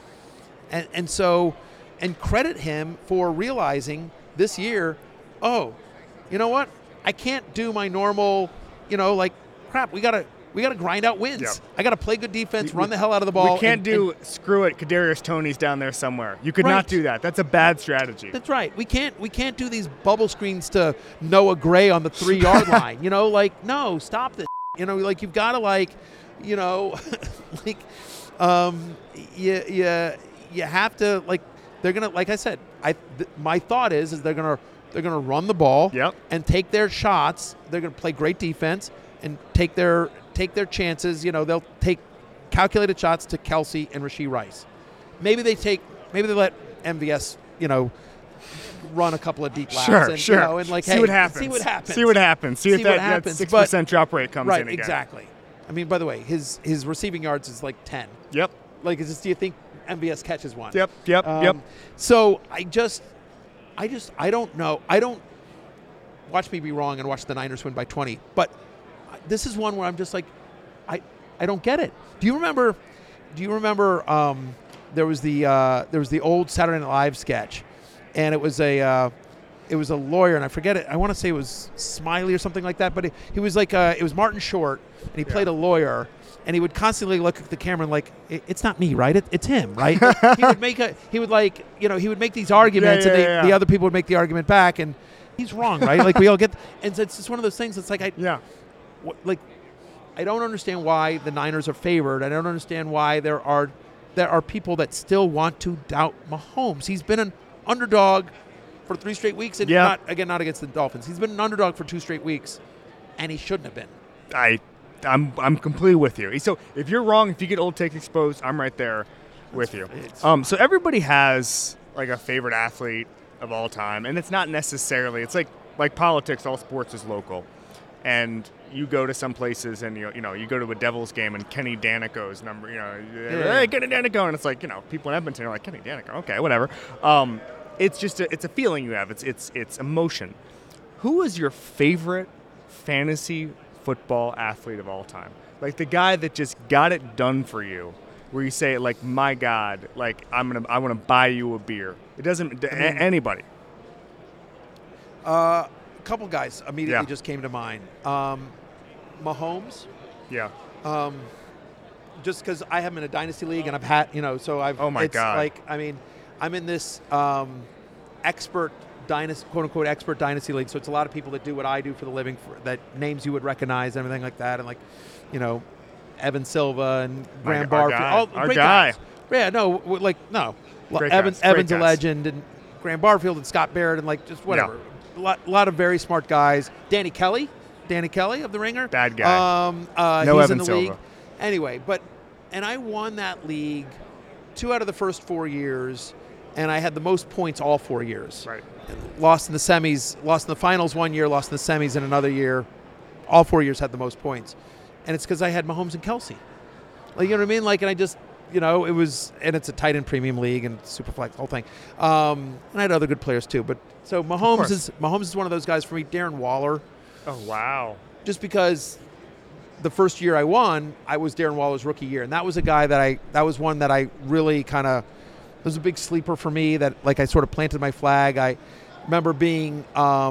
Speaker 5: And credit him for realizing this year, oh, you know what? I can't do my normal, crap, we gotta grind out wins. Yep. I got to play good defense, run the hell out of the ball.
Speaker 1: We can't screw it. Kadarius Toney's down there somewhere. You could not do that. That's a bad strategy.
Speaker 5: That's right. We can't do these bubble screens to Noah Gray on the 3-yard line. No, stop this. You've got to you have to they're gonna, like I said, my thought is they're gonna run the ball and take their shots. They're gonna play great defense and take their chances. They'll take calculated shots to Kelsey and Rashee Rice. Maybe they let MVS, run a couple of deep laps.
Speaker 1: Sure.
Speaker 5: And
Speaker 1: see what happens. See if that 6% drop rate comes in again.
Speaker 5: Right, exactly. I mean, by the way, his receiving yards is like 10.
Speaker 1: Yep.
Speaker 5: Do you think MVS catches one?
Speaker 1: Yep.
Speaker 5: So I don't know. I don't watch me be wrong and watch the Niners win by 20, but this is one where I'm just like, I don't get it. Do you remember there was the old Saturday Night Live sketch, and it was a lawyer, and I forget it. I want to say it was Smiley or something like that, but he was like it was Martin Short, and he played a lawyer, and he would constantly look at the camera and like, it's not me, right? It's him, right? he would make these arguments, and the other people would make the argument back, and he's wrong, right? Like we all get, and it's just one of those things. It's like I don't understand why the Niners are favored. I don't understand why there are people that still want to doubt Mahomes. He's been an underdog for 3 straight weeks, and not against the Dolphins. He's been an underdog for 2 straight weeks, and he shouldn't have been.
Speaker 1: I'm completely with you. So if you're wrong, if you get old takes exposed, I'm right there with you. So everybody has like a favorite athlete of all time, and it's not necessarily. It's like politics. All sports is local, and you go to some places, and you go to a Devils game, and Kenny Danico's number. Hey, Kenny Danico, and it's like people in Edmonton are like Kenny Danico. Okay, whatever. It's just it's a feeling you have. It's emotion. Who is your favorite fantasy football athlete of all time? Like the guy that just got it done for you, where you say like, my God, like I want to buy you a beer. It doesn't anybody.
Speaker 5: A couple guys immediately just came to mind. Mahomes.
Speaker 1: Yeah.
Speaker 5: Just because I have him in a dynasty league, and I've had so I've.
Speaker 1: Oh my God.
Speaker 5: Like I'm in this expert dynasty, quote unquote expert dynasty league. So it's a lot of people that do what I do for the living, that names you would recognize, and everything like that, and like, Evan Silva and Graham Barfield,
Speaker 1: our guy.
Speaker 5: Guys. Yeah, no.
Speaker 1: Great
Speaker 5: Evans
Speaker 1: guys.
Speaker 5: a legend, and Graham Barfield and Scott Barrett, and like just whatever.
Speaker 1: Yeah.
Speaker 5: A lot of very smart guys. Danny Kelly of The Ringer.
Speaker 1: Bad guy.
Speaker 5: No
Speaker 1: Evan
Speaker 5: he's in the
Speaker 1: Silva.
Speaker 5: league. Anyway, and I won that league 2 out of the first 4 years, and I had the most points all 4 years.
Speaker 1: Right.
Speaker 5: Lost in the semis, lost in the finals 1 year, lost in the semis in another year. All 4 years had the most points. And it's because I had Mahomes and Kelsey. Like, you know what I mean? Like, and I just, it was, and it's a tight end premium league and Superflex, the whole thing. And I had other good players too. But so Mahomes is one of those guys for me. Darren Waller.
Speaker 1: Oh, wow.
Speaker 5: Just because the first year I won, I was Darren Waller's rookie year. And that was a guy that was one that I really kind of, it was a big sleeper for me that like I sort of planted my flag. I remember being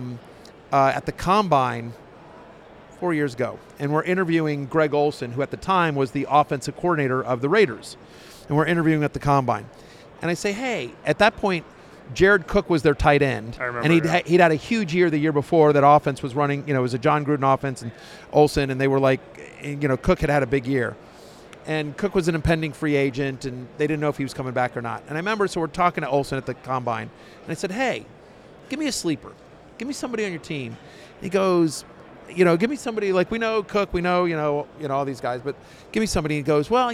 Speaker 5: at the Combine 4 years ago, and we're interviewing Greg Olson, who at the time was the offensive coordinator of the Raiders, and we're interviewing at the Combine. And I say, hey, at that point, Jared Cook was their tight end,
Speaker 1: I remember,
Speaker 5: and he'd had a huge year the year before. That offense was running, it was a John Gruden offense, and Olson, and they were like, Cook had a big year. And Cook was an impending free agent, and they didn't know if he was coming back or not. And I remember, so we're talking to Olson at the Combine, and I said, hey, give me a sleeper. Give me somebody on your team. And he goes, give me somebody, like, we know Cook, we know, all these guys, but give me somebody. He goes, well,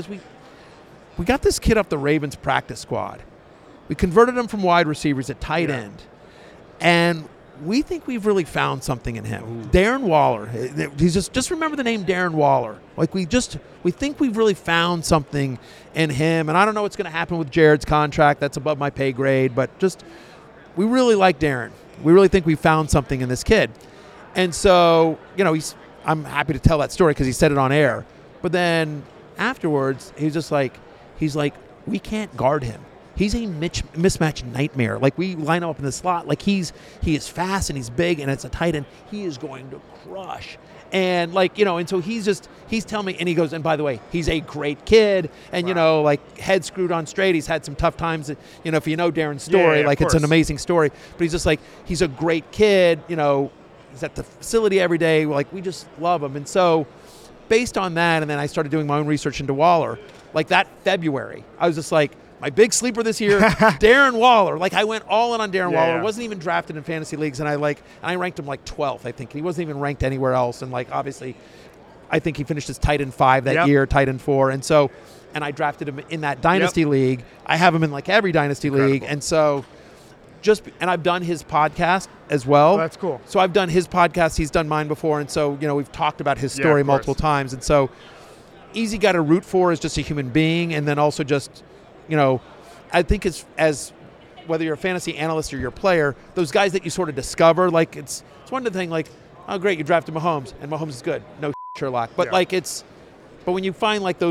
Speaker 5: we got this kid up the Ravens practice squad. We converted him from wide receivers at tight end, and we think we've really found something in him. Ooh. Darren Waller. He's just remember the name Darren Waller. Like we think we've really found something in him, and I don't know what's going to happen with Jared's contract. That's above my pay grade, but we really like Darren. We really think we found something in this kid. And so, I'm happy to tell that story because he said it on air. But then afterwards, he's like, we can't guard him. He's a mismatch nightmare. Like, we line him up in the slot. Like, he is fast and he's big, and it's a tight end. He is going to crush. And, and so he's telling me, and he goes, and by the way, he's a great kid. And, wow. Head screwed on straight. He's had some tough times. If you know Darren's story, it's an amazing story. But he's just like, he's a great kid. He's at the facility every day. We just love him. And so based on that, and then I started doing my own research into Waller, that February, I was just like, my big sleeper this year, Darren Waller. I went all in on Darren Waller.
Speaker 1: Yeah.
Speaker 5: Wasn't even drafted in fantasy leagues, and I ranked him 12th, I think. He wasn't even ranked anywhere else. And obviously, I think he finished as tight end 5 that year, tight end 4. And so, and I drafted him in that dynasty league. I have him in every dynasty league. And so, and I've done his podcast as well.
Speaker 1: Oh, that's cool.
Speaker 5: So I've done his podcast. He's done mine before. And so, we've talked about his story multiple times. And so, easy guy to root for is just a human being. And then also just, I think it's as whether you're a fantasy analyst or you're a player, those guys that you sort of discover, it's one thing great, you drafted Mahomes, and Mahomes is good. No Sherlock. But but when you find those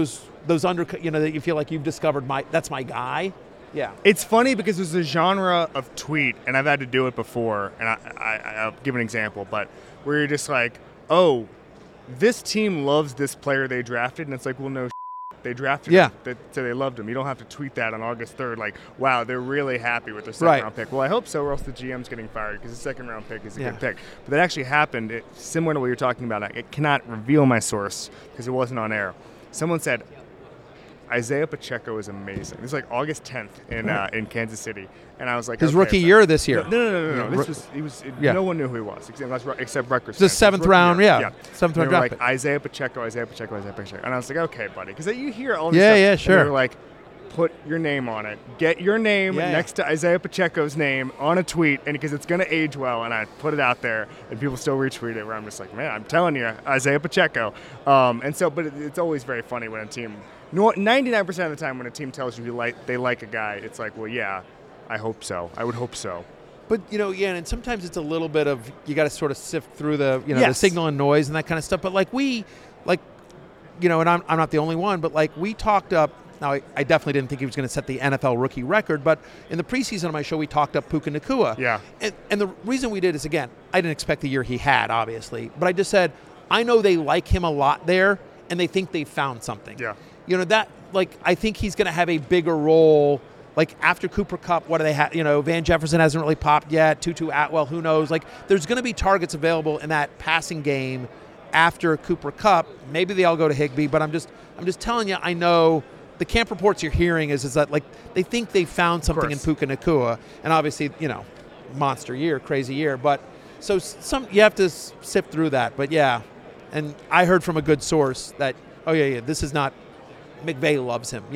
Speaker 5: those that you feel like you've discovered that's my guy. Yeah.
Speaker 1: It's funny because there's a genre of tweet, and I've had to do it before, and I'll give an example, but where you're just like, oh, this team loves this player they drafted, and it's like, well, no, they drafted him, so they loved him. You don't have to tweet that on August 3rd, like, wow, they're really happy with their second-round pick. Well, I hope so, or else the GM's getting fired because the second-round pick is a good pick. But that actually happened. Similar to what you're talking about. I cannot reveal my source because it wasn't on air. Someone said, Isaiah Pacheco is amazing. This is like August 10th in Kansas City, and I was like,
Speaker 5: his rookie year this year.
Speaker 1: No. No one knew who he was except Rutgers.
Speaker 5: It's the 7th round, seventh round draft.
Speaker 1: Like Isaiah Pacheco, and I was like, okay, buddy, because you hear all this stuff.
Speaker 5: Yeah, sure.
Speaker 1: And they're like, put your name on it. Get your name next to Isaiah Pacheco's name on a tweet, and because it's going to age well. And I put it out there, and people still retweet it. Where I'm just like, man, I'm telling you, Isaiah Pacheco. But it's always very funny when a team. 99% of the time when a team tells you they like a guy, it's like, well, yeah, I hope so. I would hope so.
Speaker 5: But, and sometimes it's a little bit of, you got to sort of sift through the, the signal and noise and that kind of stuff. But and I'm not the only one, but we talked up, now I definitely didn't think he was going to set the NFL rookie record, but in the preseason of my show, we talked up Puka Nacua.
Speaker 1: Yeah.
Speaker 5: And the reason we did is, again, I didn't expect the year he had, obviously, but I just said, I know they like him a lot there, and they think they found something.
Speaker 1: Yeah.
Speaker 5: I think he's going to have a bigger role. After Cooper Kupp, what do they have? Van Jefferson hasn't really popped yet. Tutu Atwell, who knows? There's going to be targets available in that passing game after Cooper Kupp. Maybe they all go to Higbee, but I'm just telling you, I know the camp reports you're hearing is that they think they found something in Puka Nacua, and obviously, monster year, crazy year. But so you have to sift through that. But yeah, and I heard from a good source that this is not. McVay loves him,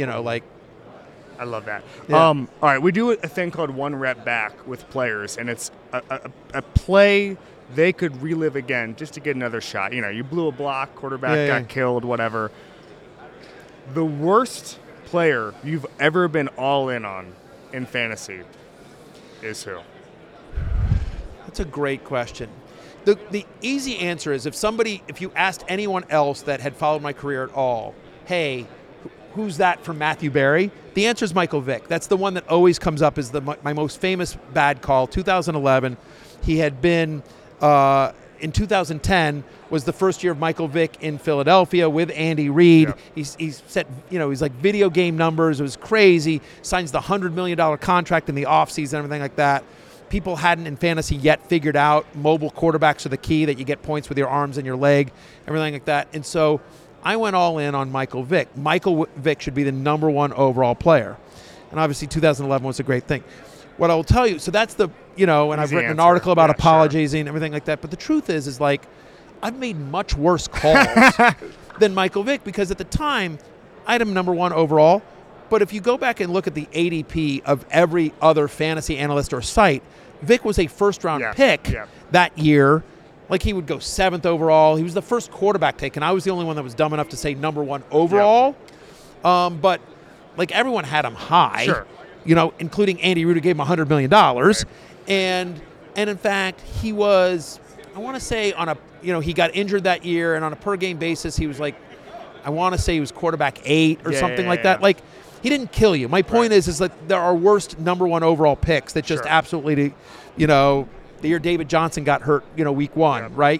Speaker 1: I love that.
Speaker 5: Yeah.
Speaker 1: All right, we do a thing called one rep back with players, and it's a play they could relive again just to get another shot. You blew a block, quarterback got killed, whatever. The worst player you've ever been all in on in fantasy is who?
Speaker 5: That's a great question. The easy answer is if you asked anyone else that had followed my career at all, hey, who's that from Matthew Berry? The answer is Michael Vick. That's the one that always comes up as my most famous bad call. 2011, he had been in 2010 was the first year of Michael Vick in Philadelphia with Andy Reid. Yep. He's set, he's like video game numbers. It was crazy. Signs the $100 million contract in the offseason, everything like that. People hadn't in fantasy yet figured out mobile quarterbacks are the key, that you get points with your arms and your leg, everything like that. And so I went all in on Michael Vick. Michael Vick should be the number one overall player. And obviously 2011 was a great thing. What I will tell you, so that's the, and I've written an article about apologizing and everything like that. But the truth is I've made much worse calls than Michael Vick, because at the time I had him number one overall. But if you go back and look at the ADP of every other fantasy analyst or site, Vick was a first-round pick that year. He would go 7th overall. He was the first quarterback taken. I was the only one that was dumb enough to say number one overall. But everyone had him high, including Andy Reid, who gave him $100 million. Right. And in fact, he was, I want to say he got injured that year, and on a per game basis, he was I want to say he was quarterback 8 or something like that. He didn't kill you. My point is that there are worst number one overall picks that just absolutely, the year David Johnson got hurt, week 1, right?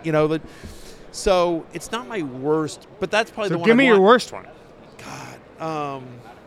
Speaker 5: So it's not my worst, but that's probably the one.
Speaker 1: Give me your worst one.
Speaker 5: God,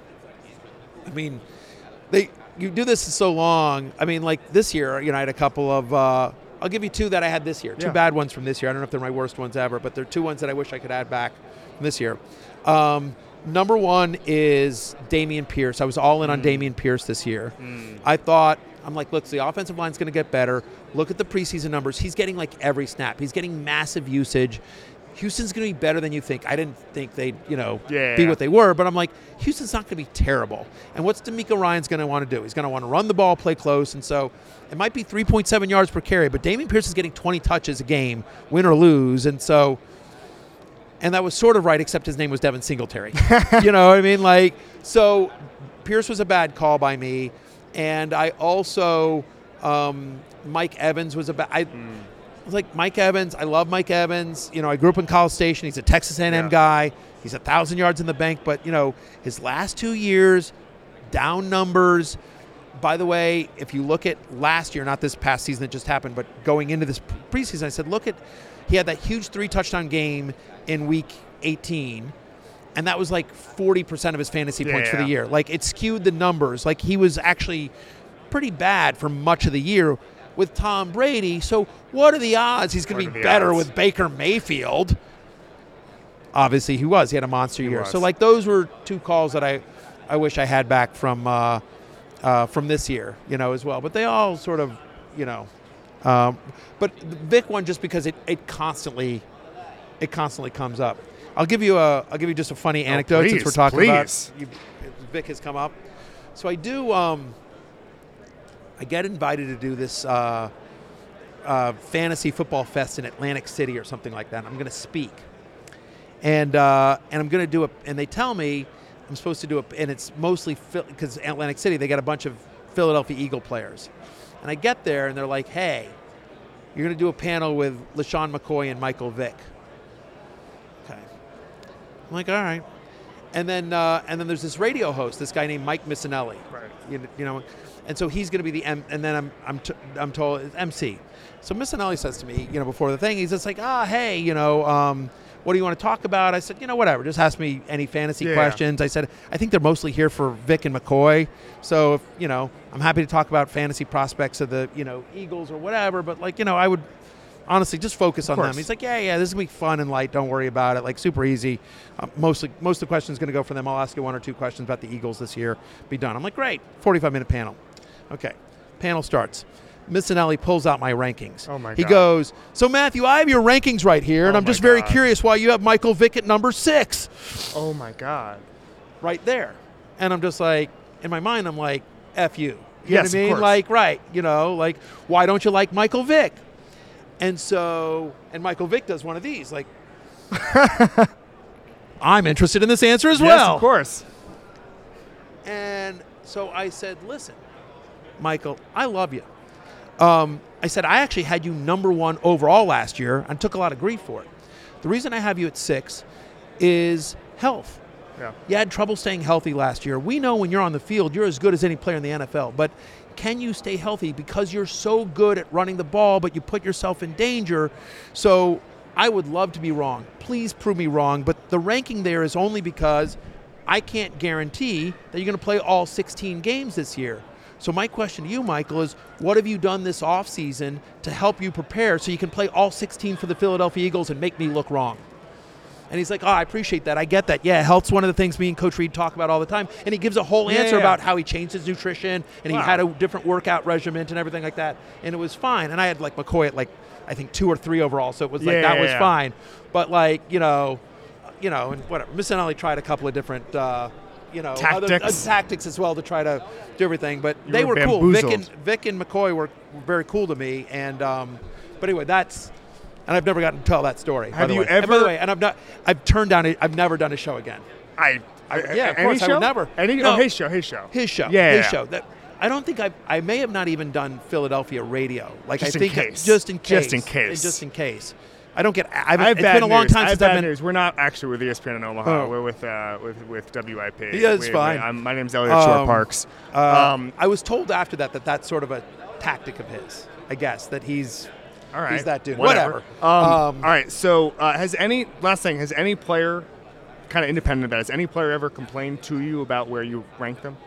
Speaker 5: you do this so long. This year, I had a couple of. I'll give you 2 that I had this year. 2 bad ones from this year. I don't know if they're my worst ones ever, but they're 2 ones that I wish I could add back from this year. Number 1 is Dameon Pierce. I was all in on Dameon Pierce this year. I thought, look, the offensive line's going to get better. Look at the preseason numbers. He's getting every snap. He's getting massive usage. Houston's going to be better than you think. I didn't think they'd, be what they were, but I'm Houston's not going to be terrible. And what's DeMeco Ryans going to want to do? He's going to want to run the ball, play close, and so it might be 3.7 yards per carry, but Dameon Pierce is getting 20 touches a game, win or lose, and that was sort of right, except his name was Devin Singletary. You know what I mean? So Pierce was a bad call by me, and I also Mike Evans was a bad. I was Mike Evans. I love Mike Evans. I grew up in College Station. He's a Texas A&M guy. He's 1,000 yards in the bank, but, his last 2 years, down numbers. By the way, if you look at last year, not this past season that just happened, but going into this preseason, I said, he had that huge 3-touchdown game in week 18, and that was like 40% of his fantasy points for the year. Like, it skewed the numbers. Like, he was actually pretty bad for much of the year with Tom Brady. So what are the odds he's going to be better with Baker Mayfield? Obviously, he was. He had a monster year. So, like, those were 2 calls that I wish I had back from this year, as well. But they all sort of, but the Vic one, just because it constantly comes up. I'll give you just a funny anecdote since we're talking about Vic has come up. So I do. I get invited to do this fantasy football fest in Atlantic City or something like that. I'm going to speak, and I'm going to do it. And they tell me I'm supposed to do it, and it's mostly because Atlantic City, they got a bunch of Philadelphia Eagle players. And I get there, and they're like, "Hey, you're going to do a panel with LaShawn McCoy and Michael Vick." Okay, I'm like, all right. And then there's this radio host, this guy named Mike Missinelli. Right. And so he's going to be the and then I'm told it's MC. So Missinelli says to me, before the thing, he's just like, hey, what do you want to talk about? I said, whatever. Just ask me any fantasy questions. I said, I think they're mostly here for Vic and McCoy. So if, I'm happy to talk about fantasy prospects of the, Eagles or whatever. But I would honestly just focus on them. He's like, yeah, this is going to be fun and light. Don't worry about it. Like, super easy. Most of the questions going to go for them. I'll ask you 1 or 2 questions about the Eagles this year. Be done. I'm like, great. 45-minute panel. Okay. Panel starts. Missinelli pulls out my rankings.
Speaker 1: Oh, my God.
Speaker 5: He goes, so, Matthew, I have your rankings right here, and I'm just very curious why you have Michael Vick at number 6.
Speaker 1: Oh, my God.
Speaker 5: Right there. And I'm just like, in my mind, I'm like, F you. You
Speaker 1: know what I mean?
Speaker 5: Of course. Like, right. Like, why don't you like Michael Vick? And so, and Michael Vick does one of these. Like, I'm interested in this answer as well.
Speaker 1: Yes, of course.
Speaker 5: And so I said, listen, Michael, I love you. I said, I actually had you number 1 overall last year and took a lot of grief for it. The reason I have you at 6 is health.
Speaker 1: Yeah.
Speaker 5: You had trouble staying healthy last year. We know when you're on the field, you're as good as any player in the NFL. But can you stay healthy because you're so good at running the ball, but you put yourself in danger? So I would love to be wrong. Please prove me wrong. But the ranking there is only because I can't guarantee that you're going to play all 16 games this year. So my question to you, Michael, is what have you done this offseason to help you prepare so you can play all 16 for the Philadelphia Eagles and make me look wrong? And he's like, I appreciate that. I get that. Yeah, health's one of the things me and Coach Reed talk about all the time. And he gives a whole answer about how he changed his nutrition and he had a different workout regimen and everything like that. And it was fine. And I had, like, McCoy at, like, I think 2 or 3 overall. So it was that was fine. But, like, and whatever. Missinelli tried a couple of different tactics as well to try to do everything, but they were cool. Vic and McCoy were very cool to me, and but anyway, and I've never gotten to tell that story.
Speaker 1: Have you ever?
Speaker 5: And by the way, and I've turned down. I've never done a show again.
Speaker 1: Of
Speaker 5: course, I would never.
Speaker 1: His show. His show.
Speaker 5: That I don't think I may have not even done Philadelphia radio. Like,
Speaker 1: just
Speaker 5: I think
Speaker 1: in case.
Speaker 5: Just in case. I don't get. It's been a long time since I've been.
Speaker 1: News. We're not actually with ESPN in Omaha. We're with WIP.
Speaker 5: Yeah, it's fine.
Speaker 1: My name's Elliot Shore Parks.
Speaker 5: I was told after that that's sort of a tactic of his. I guess that he's that dude. Whatever.
Speaker 1: All right. So has any player, kind of independent of that, has any player ever complained to you about where you rank them?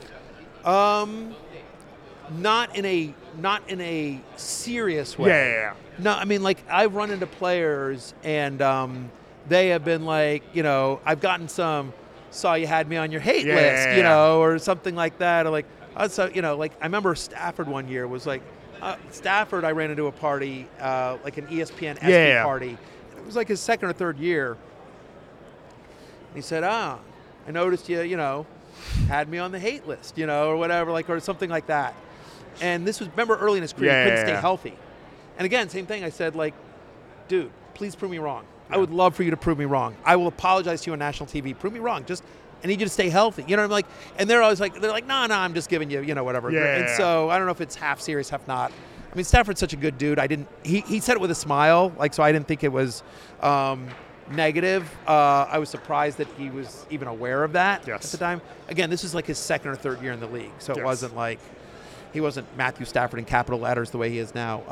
Speaker 5: Not in a serious way.
Speaker 1: Yeah.
Speaker 5: No, I mean, like, I've run into players and they have been like, I've gotten some, saw you had me on your hate list, or something like that. Or like, like, I remember Stafford one year was like, Stafford, I ran into a party, like an ESPN SB party. It was like his 2nd or 3rd year. He said, I noticed you, had me on the hate list, or whatever, like, or something like that. And this was, remember, early in his career, he couldn't stay healthy. And again, same thing. I said, like, dude, please prove me wrong. I would love for you to prove me wrong. I will apologize to you on national TV. Prove me wrong. I need you to stay healthy. You know what I'm like? And they're always like, no, I'm just giving you, whatever. And so I don't know if it's half serious, half not. I mean, Stafford's such a good dude. He said it with a smile, like, so I didn't think it was, negative. I was surprised that he was even aware of that at the time. Again, this is like his second or third year in the league, so it wasn't like he wasn't Matthew Stafford in capital letters the way he is now.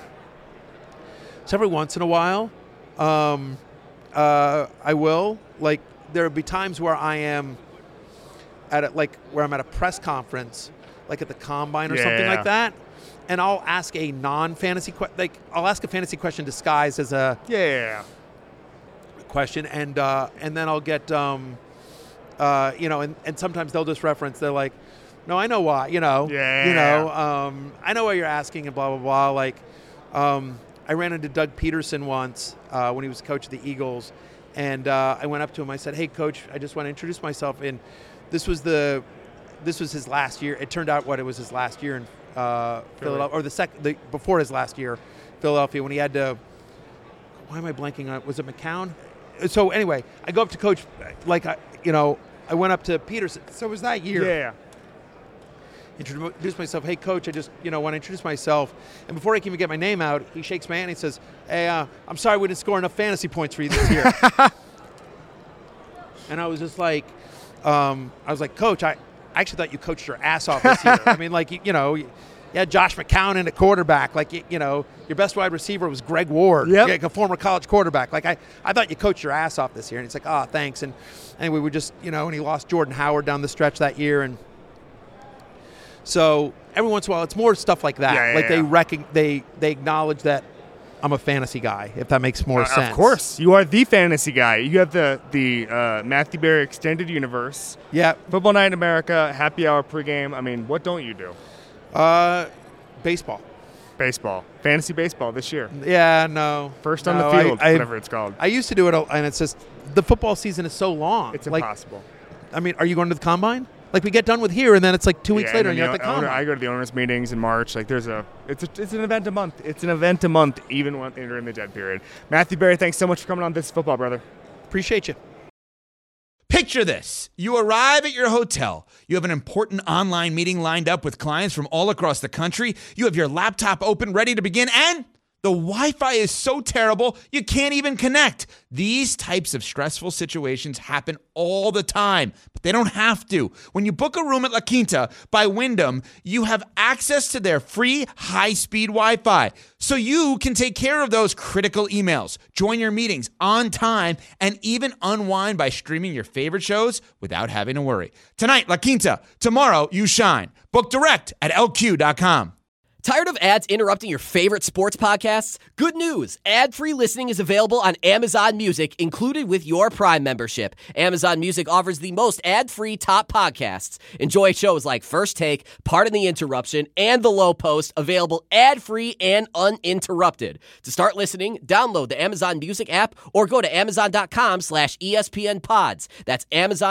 Speaker 5: So every once in a while, I will, like, there will be times where I am where I'm at a press conference, like at the Combine or something like that, and I'll ask a non-fantasy I'll ask a fantasy question disguised as a question, and then I'll get and sometimes they'll just reference, they're like, no, I know why, I know why you're asking, and blah blah blah. Like, I ran into Doug Peterson once when he was coach of the Eagles, and I went up to him. I said, "Hey, Coach, I just want to introduce myself." And this was his last year. It turned out it was his last year in Philadelphia, or before his last year, Philadelphia, when he had to. Why am I blanking on it? Was it McCown? So anyway, I go up to Coach, I went up to Peterson. So it was that year.
Speaker 1: Yeah.
Speaker 5: Introduce myself. Hey, Coach, I just want to introduce myself. And before I can even get my name out, he shakes my hand and he says, "Hey, I'm sorry we didn't score enough fantasy points for you this year." And I was just like, Coach, I actually thought you coached your ass off this year. I mean, like, you had Josh McCown in a quarterback. Like, your best wide receiver was Greg Ward, like a former college quarterback. Like, I thought you coached your ass off this year. And he's like, "Oh, thanks." And anyway, we just, and he lost Jordan Howard down the stretch that year. And so every once in a while, it's more stuff like that. They acknowledge that I'm a fantasy guy, if that makes more sense.
Speaker 1: Of course. You are the fantasy guy. You have the Matthew Berry Extended Universe.
Speaker 5: Yeah.
Speaker 1: Football Night in America, happy hour pregame. I mean, what don't you do?
Speaker 5: Baseball.
Speaker 1: Baseball. Fantasy baseball this year.
Speaker 5: Yeah, no.
Speaker 1: First on the field, whatever it's called.
Speaker 5: I used to do it, and it's just the football season is so long.
Speaker 1: It's impossible.
Speaker 5: I mean, are you going to the Combine? Like, we get done with here, and then it's like 2 weeks later, and you're at the Combine.
Speaker 1: I go to the owners' meetings in March. Like, it's an event a month. It's an event a month, even when during the dead period. Matthew Berry, thanks so much for coming on This Is Football, brother.
Speaker 5: Appreciate you.
Speaker 6: Picture this. You arrive at your hotel. You have an important online meeting lined up with clients from all across the country. You have your laptop open, ready to begin, and the Wi-Fi is so terrible, you can't even connect. These types of stressful situations happen all the time, but they don't have to. When you book a room at La Quinta by Wyndham, you have access to their free high-speed Wi-Fi, so you can take care of those critical emails, join your meetings on time, and even unwind by streaming your favorite shows without having to worry. Tonight, La Quinta. Tomorrow, you shine. Book direct at LQ.com.
Speaker 7: Tired of ads interrupting your favorite sports podcasts? Good news! Ad-free listening is available on Amazon Music, included with your Prime membership. Amazon Music offers the most ad-free top podcasts. Enjoy shows like First Take, Pardon the Interruption, and The Low Post, available ad-free and uninterrupted. To start listening, download the Amazon Music app or go to amazon.com/ESPNpods. That's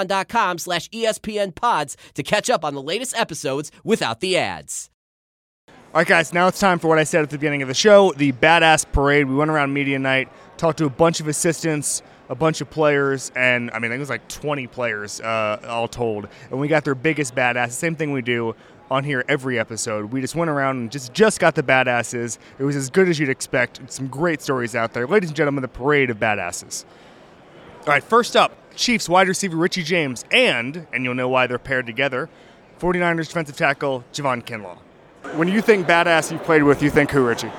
Speaker 7: amazon.com/ESPNpods to catch up on the latest episodes without the ads.
Speaker 1: All right, guys, now it's time for what I said at the beginning of the show, the Badass Parade. We went around media night, talked to a bunch of assistants, a bunch of players, and, I mean, I think it was like 20 players all told. And we got their biggest badass. Same thing we do on here every episode. We just went around and just got the badasses. It was as good as you'd expect. Some great stories out there. Ladies and gentlemen, the Parade of Badasses. All right, first up, Chiefs wide receiver Richie James and you'll know why they're paired together, 49ers defensive tackle Javon Kinlaw. When you think badass you've played with, you think who, Richie?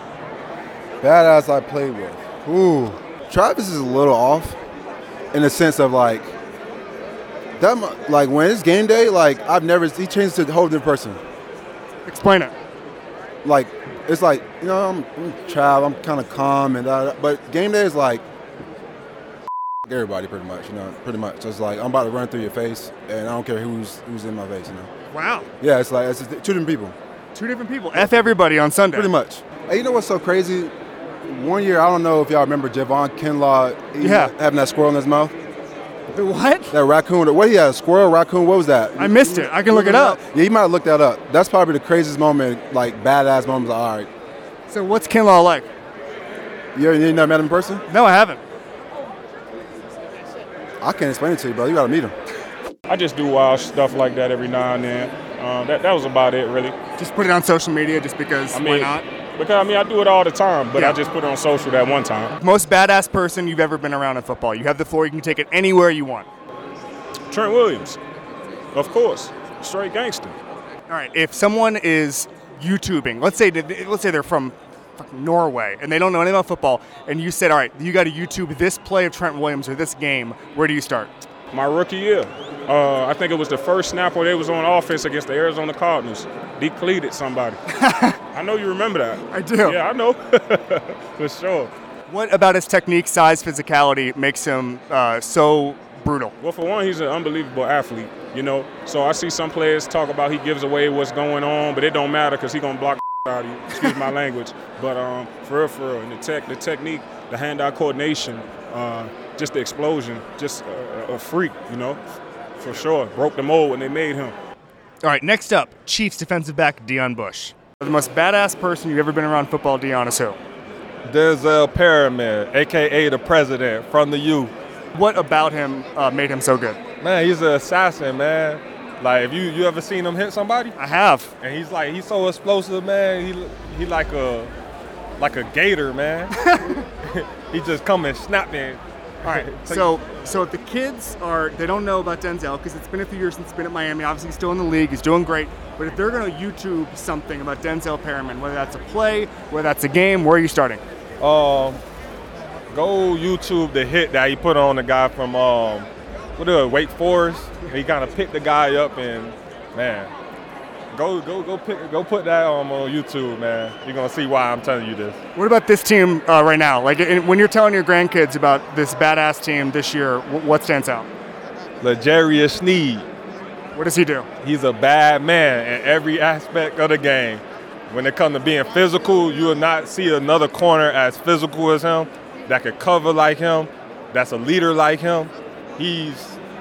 Speaker 8: Badass I played with. Ooh. Travis is a little off in the sense of, like, that, like, when it's game day, like, he changed to a whole different person.
Speaker 1: Explain it.
Speaker 8: Like, it's like, I'm Trav, I'm kind of calm, but game day is like, everybody pretty much, pretty much. So it's like, I'm about to run through your face, and I don't care who's in my face,
Speaker 1: Wow.
Speaker 8: Yeah, it's like, it's just two different people.
Speaker 1: Two different people. F everybody on Sunday.
Speaker 8: Pretty much. Hey, you know what's so crazy? One year, I don't know if y'all remember Javon Kinlaw having that squirrel in his mouth.
Speaker 1: What?
Speaker 8: That raccoon. What he had, a squirrel, raccoon, what was that?
Speaker 1: I missed it. I can look it up.
Speaker 8: Yeah, you might have looked that up. That's probably the craziest moment, like badass moments. Like, all right.
Speaker 1: So what's Kinlaw like?
Speaker 8: You never met him in person?
Speaker 1: No, I haven't.
Speaker 8: I can't explain it to you, bro. You got to meet him.
Speaker 9: I just do wild stuff like that every now and then. That was about it, really.
Speaker 1: Just put it on social media just because, why not?
Speaker 9: Because, I do it all the time, but I just put it on social that one time.
Speaker 1: Most badass person you've ever been around in football. You have the floor. You can take it anywhere you want.
Speaker 9: Trent Williams, of course. Straight gangster.
Speaker 1: All right. If someone is YouTubing, let's say they're from fucking Norway and they don't know anything about football, and you said, all right, you got to YouTube this play of Trent Williams or this game, where do you start?
Speaker 9: My rookie year. I think it was the first snap where they was on offense against the Arizona Cardinals. Depleted somebody. I know you remember that.
Speaker 1: I do.
Speaker 9: Yeah, I know. For sure.
Speaker 1: What about his technique, size, physicality makes him so brutal?
Speaker 9: Well, for one, he's an unbelievable athlete, So I see some players talk about he gives away what's going on, but it don't matter because he's going to block out of you. Excuse my language. But for real, and the technique, the hand-eye coordination, just the explosion, just a freak, for sure. Broke the mold when they made him.
Speaker 1: All right, next up, Chiefs defensive back Deion Bush. The most badass person you've ever been around football, Deion, is who?
Speaker 10: Denzel Perryman, a.k.a. the president from the U.
Speaker 1: What about him made him so good?
Speaker 10: Man, he's an assassin, man. Like, if you ever seen him hit somebody?
Speaker 1: I have.
Speaker 10: And he's so explosive, man. He like a gator, man. He just come and snap in.
Speaker 1: All right, so if the kids they don't know about Denzel because it's been a few years since he's been at Miami. Obviously, he's still in the league. He's doing great. But if they're going to YouTube something about Denzel Perryman, whether that's a play, whether that's a game, where are you starting?
Speaker 10: Go YouTube the hit that he put on the guy from Wake Forest. He kind of picked the guy up and, man, go put that on YouTube, man. You're gonna see why I'm telling you this.
Speaker 1: What about this team right now? Like when you're telling your grandkids about this badass team this year, what stands out?
Speaker 10: L'Jarius Sneed.
Speaker 1: What does he do?
Speaker 10: He's a bad man in every aspect of the game. When it comes to being physical, you will not see another corner as physical as him, that could cover like him, that's a leader like him. He's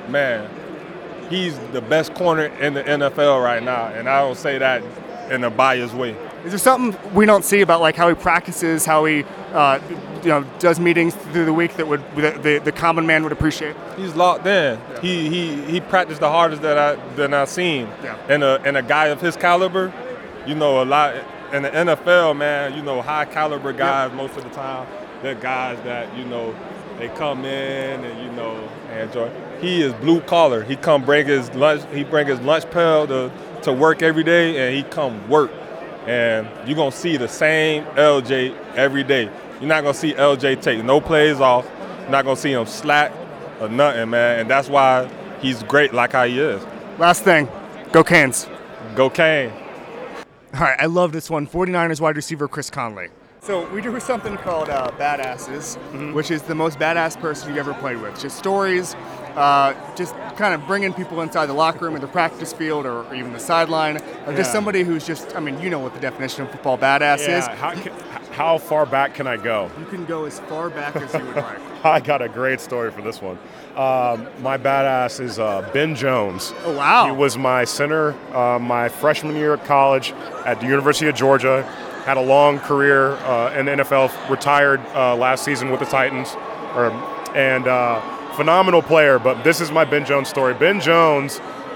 Speaker 10: the best corner in the NFL right now, and I don't say that in a biased way.
Speaker 1: Is there something we don't see about like how he practices, how he does meetings through the week that the common man would appreciate?
Speaker 10: He's locked in. Yeah. He practiced the hardest that I've seen. Yeah. And a guy of his caliber, a lot in the NFL, man. High caliber guys most of the time. They're guys that they come in and enjoy. He is blue collar. He come bring his lunch. He bring his lunch pail to work every day, and he come work. And you're gonna see the same LJ every day. You're not gonna see LJ take no plays off. You're not gonna see him slack or nothing, man. And that's why he's great, like how he is.
Speaker 1: Last thing, go Canes.
Speaker 10: Go Cane.
Speaker 1: All right, I love this one. 49ers wide receiver Chris Conley. So we do something called Badasses, which is the most badass person you've ever played with. Just stories, just kind of bringing people inside the locker room or the practice field or even the sideline. Just somebody who's just, you know what the definition of football badass is.
Speaker 11: How far back can I go?
Speaker 1: You can go as far back as you would like.
Speaker 11: I got a great story for this one. My badass is Ben Jones.
Speaker 1: Oh, wow.
Speaker 11: He was my center my freshman year at college at the University of Georgia. Had a long career in the NFL, retired last season with the Titans, and phenomenal player. But this is my Ben Jones story. Ben Jones,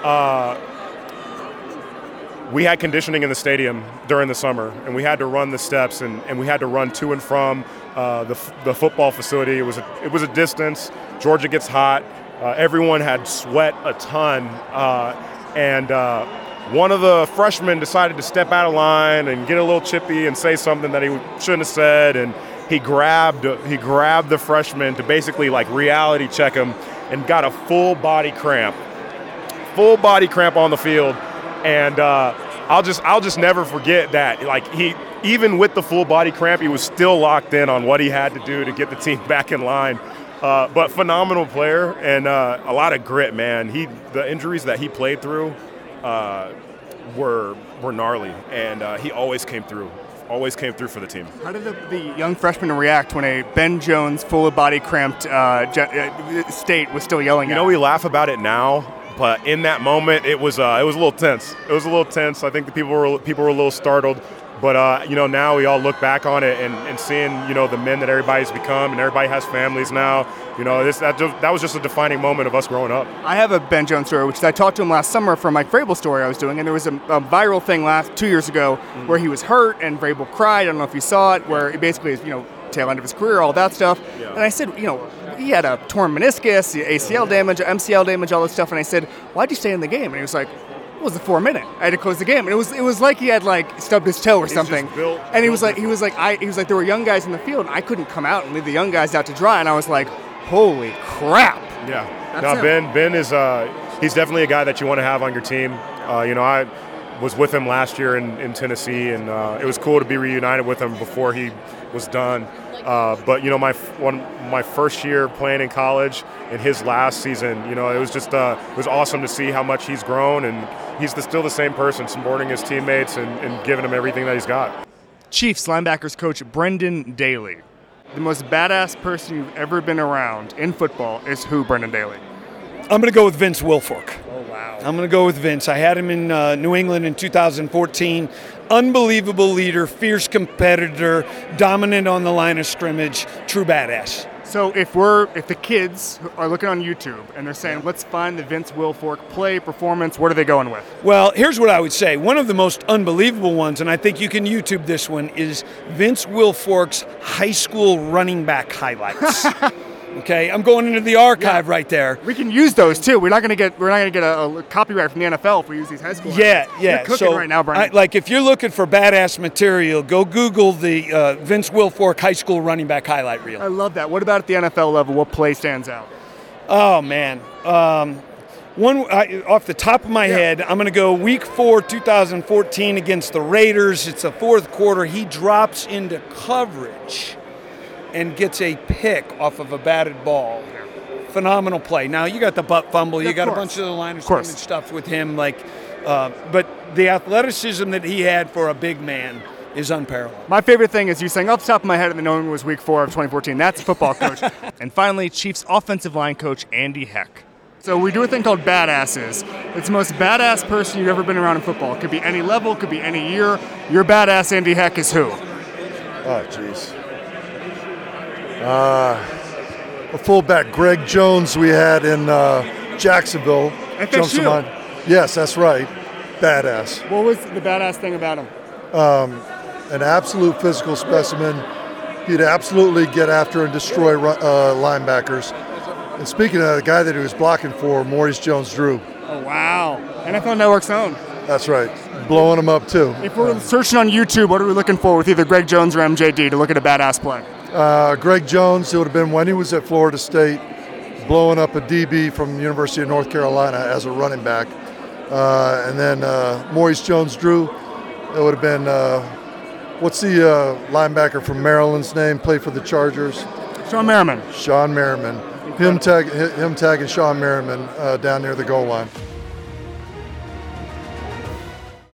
Speaker 11: we had conditioning in the stadium during the summer, and we had to run the steps, and we had to run to and from the football facility. It was a distance. Georgia gets hot. Everyone had sweat a ton, and one of the freshmen decided to step out of line and get a little chippy and say something that he shouldn't have said, and he grabbed the freshman to basically like reality check him and got a full body cramp on the field. And I'll just never forget that. Like, he, even with the full body cramp, he was still locked in on what he had to do to get the team back in line. But phenomenal player and a lot of grit, man. The injuries that he played through were gnarly, and he always came through for the team.
Speaker 1: How did the young freshman react when a Ben Jones full of body cramped state was still yelling at him?
Speaker 11: We laugh about it now, But in that moment, it was a little tense. It was a little tense. I think the people were a little startled. But, now we all look back on it and seeing, the men that everybody's become, and everybody has families now. That was just a defining moment of us growing up.
Speaker 1: I have a Ben Jones story, which I talked to him last summer for Mike Vrabel story I was doing, and there was a viral thing 2 years ago where he was hurt and Vrabel cried. I don't know if you saw it, where it basically is, tail end of his career, all that stuff. Yeah. And I said, he had a torn meniscus, ACL damage, MCL damage, all this stuff. And I said, why'd you stay in the game? And he was like, it was the 4 minute. I had to close the game. And it was like he had stubbed his toe or something. And he was like, there were young guys in the field, and I couldn't come out and leave the young guys out to dry. And I was like, holy crap.
Speaker 11: Yeah. No, Ben is he's definitely a guy that you want to have on your team. I was with him last year in Tennessee, and it was cool to be reunited with him before he was done. But my first year playing in college and his last season, it was just it was awesome to see how much he's grown, and he's still the same person, supporting his teammates and giving them everything that he's got.
Speaker 1: Chiefs linebackers coach Brendan Daly. The most badass person you've ever been around in football is who, Brendan Daly?
Speaker 12: I'm going to go with Vince Wilfork.
Speaker 1: Oh, wow.
Speaker 12: I'm going to go with Vince. I had him in New England in 2014. Unbelievable leader, fierce competitor, dominant on the line of scrimmage, true badass.
Speaker 1: So if the kids are looking on YouTube and they're saying, let's find the Vince Wilfork play, performance, what are they going with?
Speaker 12: Well, here's what I would say. One of the most unbelievable ones, and I think you can YouTube this one, is Vince Wilfork's high school running back highlights. Okay, I'm going into the archive right there.
Speaker 1: We can use those too. We're not going to get a copyright from the NFL if we use these high school.
Speaker 12: Yeah.
Speaker 1: You're cooking right now, Brian.
Speaker 12: If you're looking for badass material, go Google the Vince Wilfork high school running back highlight reel.
Speaker 1: I love that. What about at the NFL level? What play stands out?
Speaker 12: Oh man, off the top of my head, I'm going to go Week 4, 2014 against the Raiders. It's the fourth quarter. He drops into coverage and gets a pick off of a batted ball. Phenomenal play. Now, you got the butt fumble. You got a bunch of the line of scrimmage stuff with him. But the athleticism that he had for a big man is unparalleled.
Speaker 1: My favorite thing is you saying, off the top of my head, and the knowing was Week 4 of 2014. That's football coach. And finally, Chiefs offensive line coach Andy Heck. So we do a thing called badasses. It's the most badass person you've ever been around in football. It could be any level, it could be any year. Your badass Andy Heck is who?
Speaker 13: Oh, jeez. A fullback, Greg Jones, we had in Jacksonville.
Speaker 1: FSU.
Speaker 13: Yes, that's right. Badass.
Speaker 1: What was the badass thing about him?
Speaker 13: An absolute physical specimen. He'd absolutely get after and destroy linebackers. And speaking of the guy that he was blocking for, Maurice Jones-Drew.
Speaker 1: Oh, wow. NFL Network's own.
Speaker 13: That's right. Blowing him up, too.
Speaker 1: If we're searching on YouTube, what are we looking for with either Greg Jones or MJD to look at a badass play?
Speaker 13: Greg Jones, it would have been when he was at Florida State, blowing up a DB from the University of North Carolina as a running back. And then Maurice Jones-Drew, it would have been, what's the linebacker from Maryland's name, played for the Chargers?
Speaker 1: Sean Merriman.
Speaker 13: Him tagging Sean Merriman down near the goal line.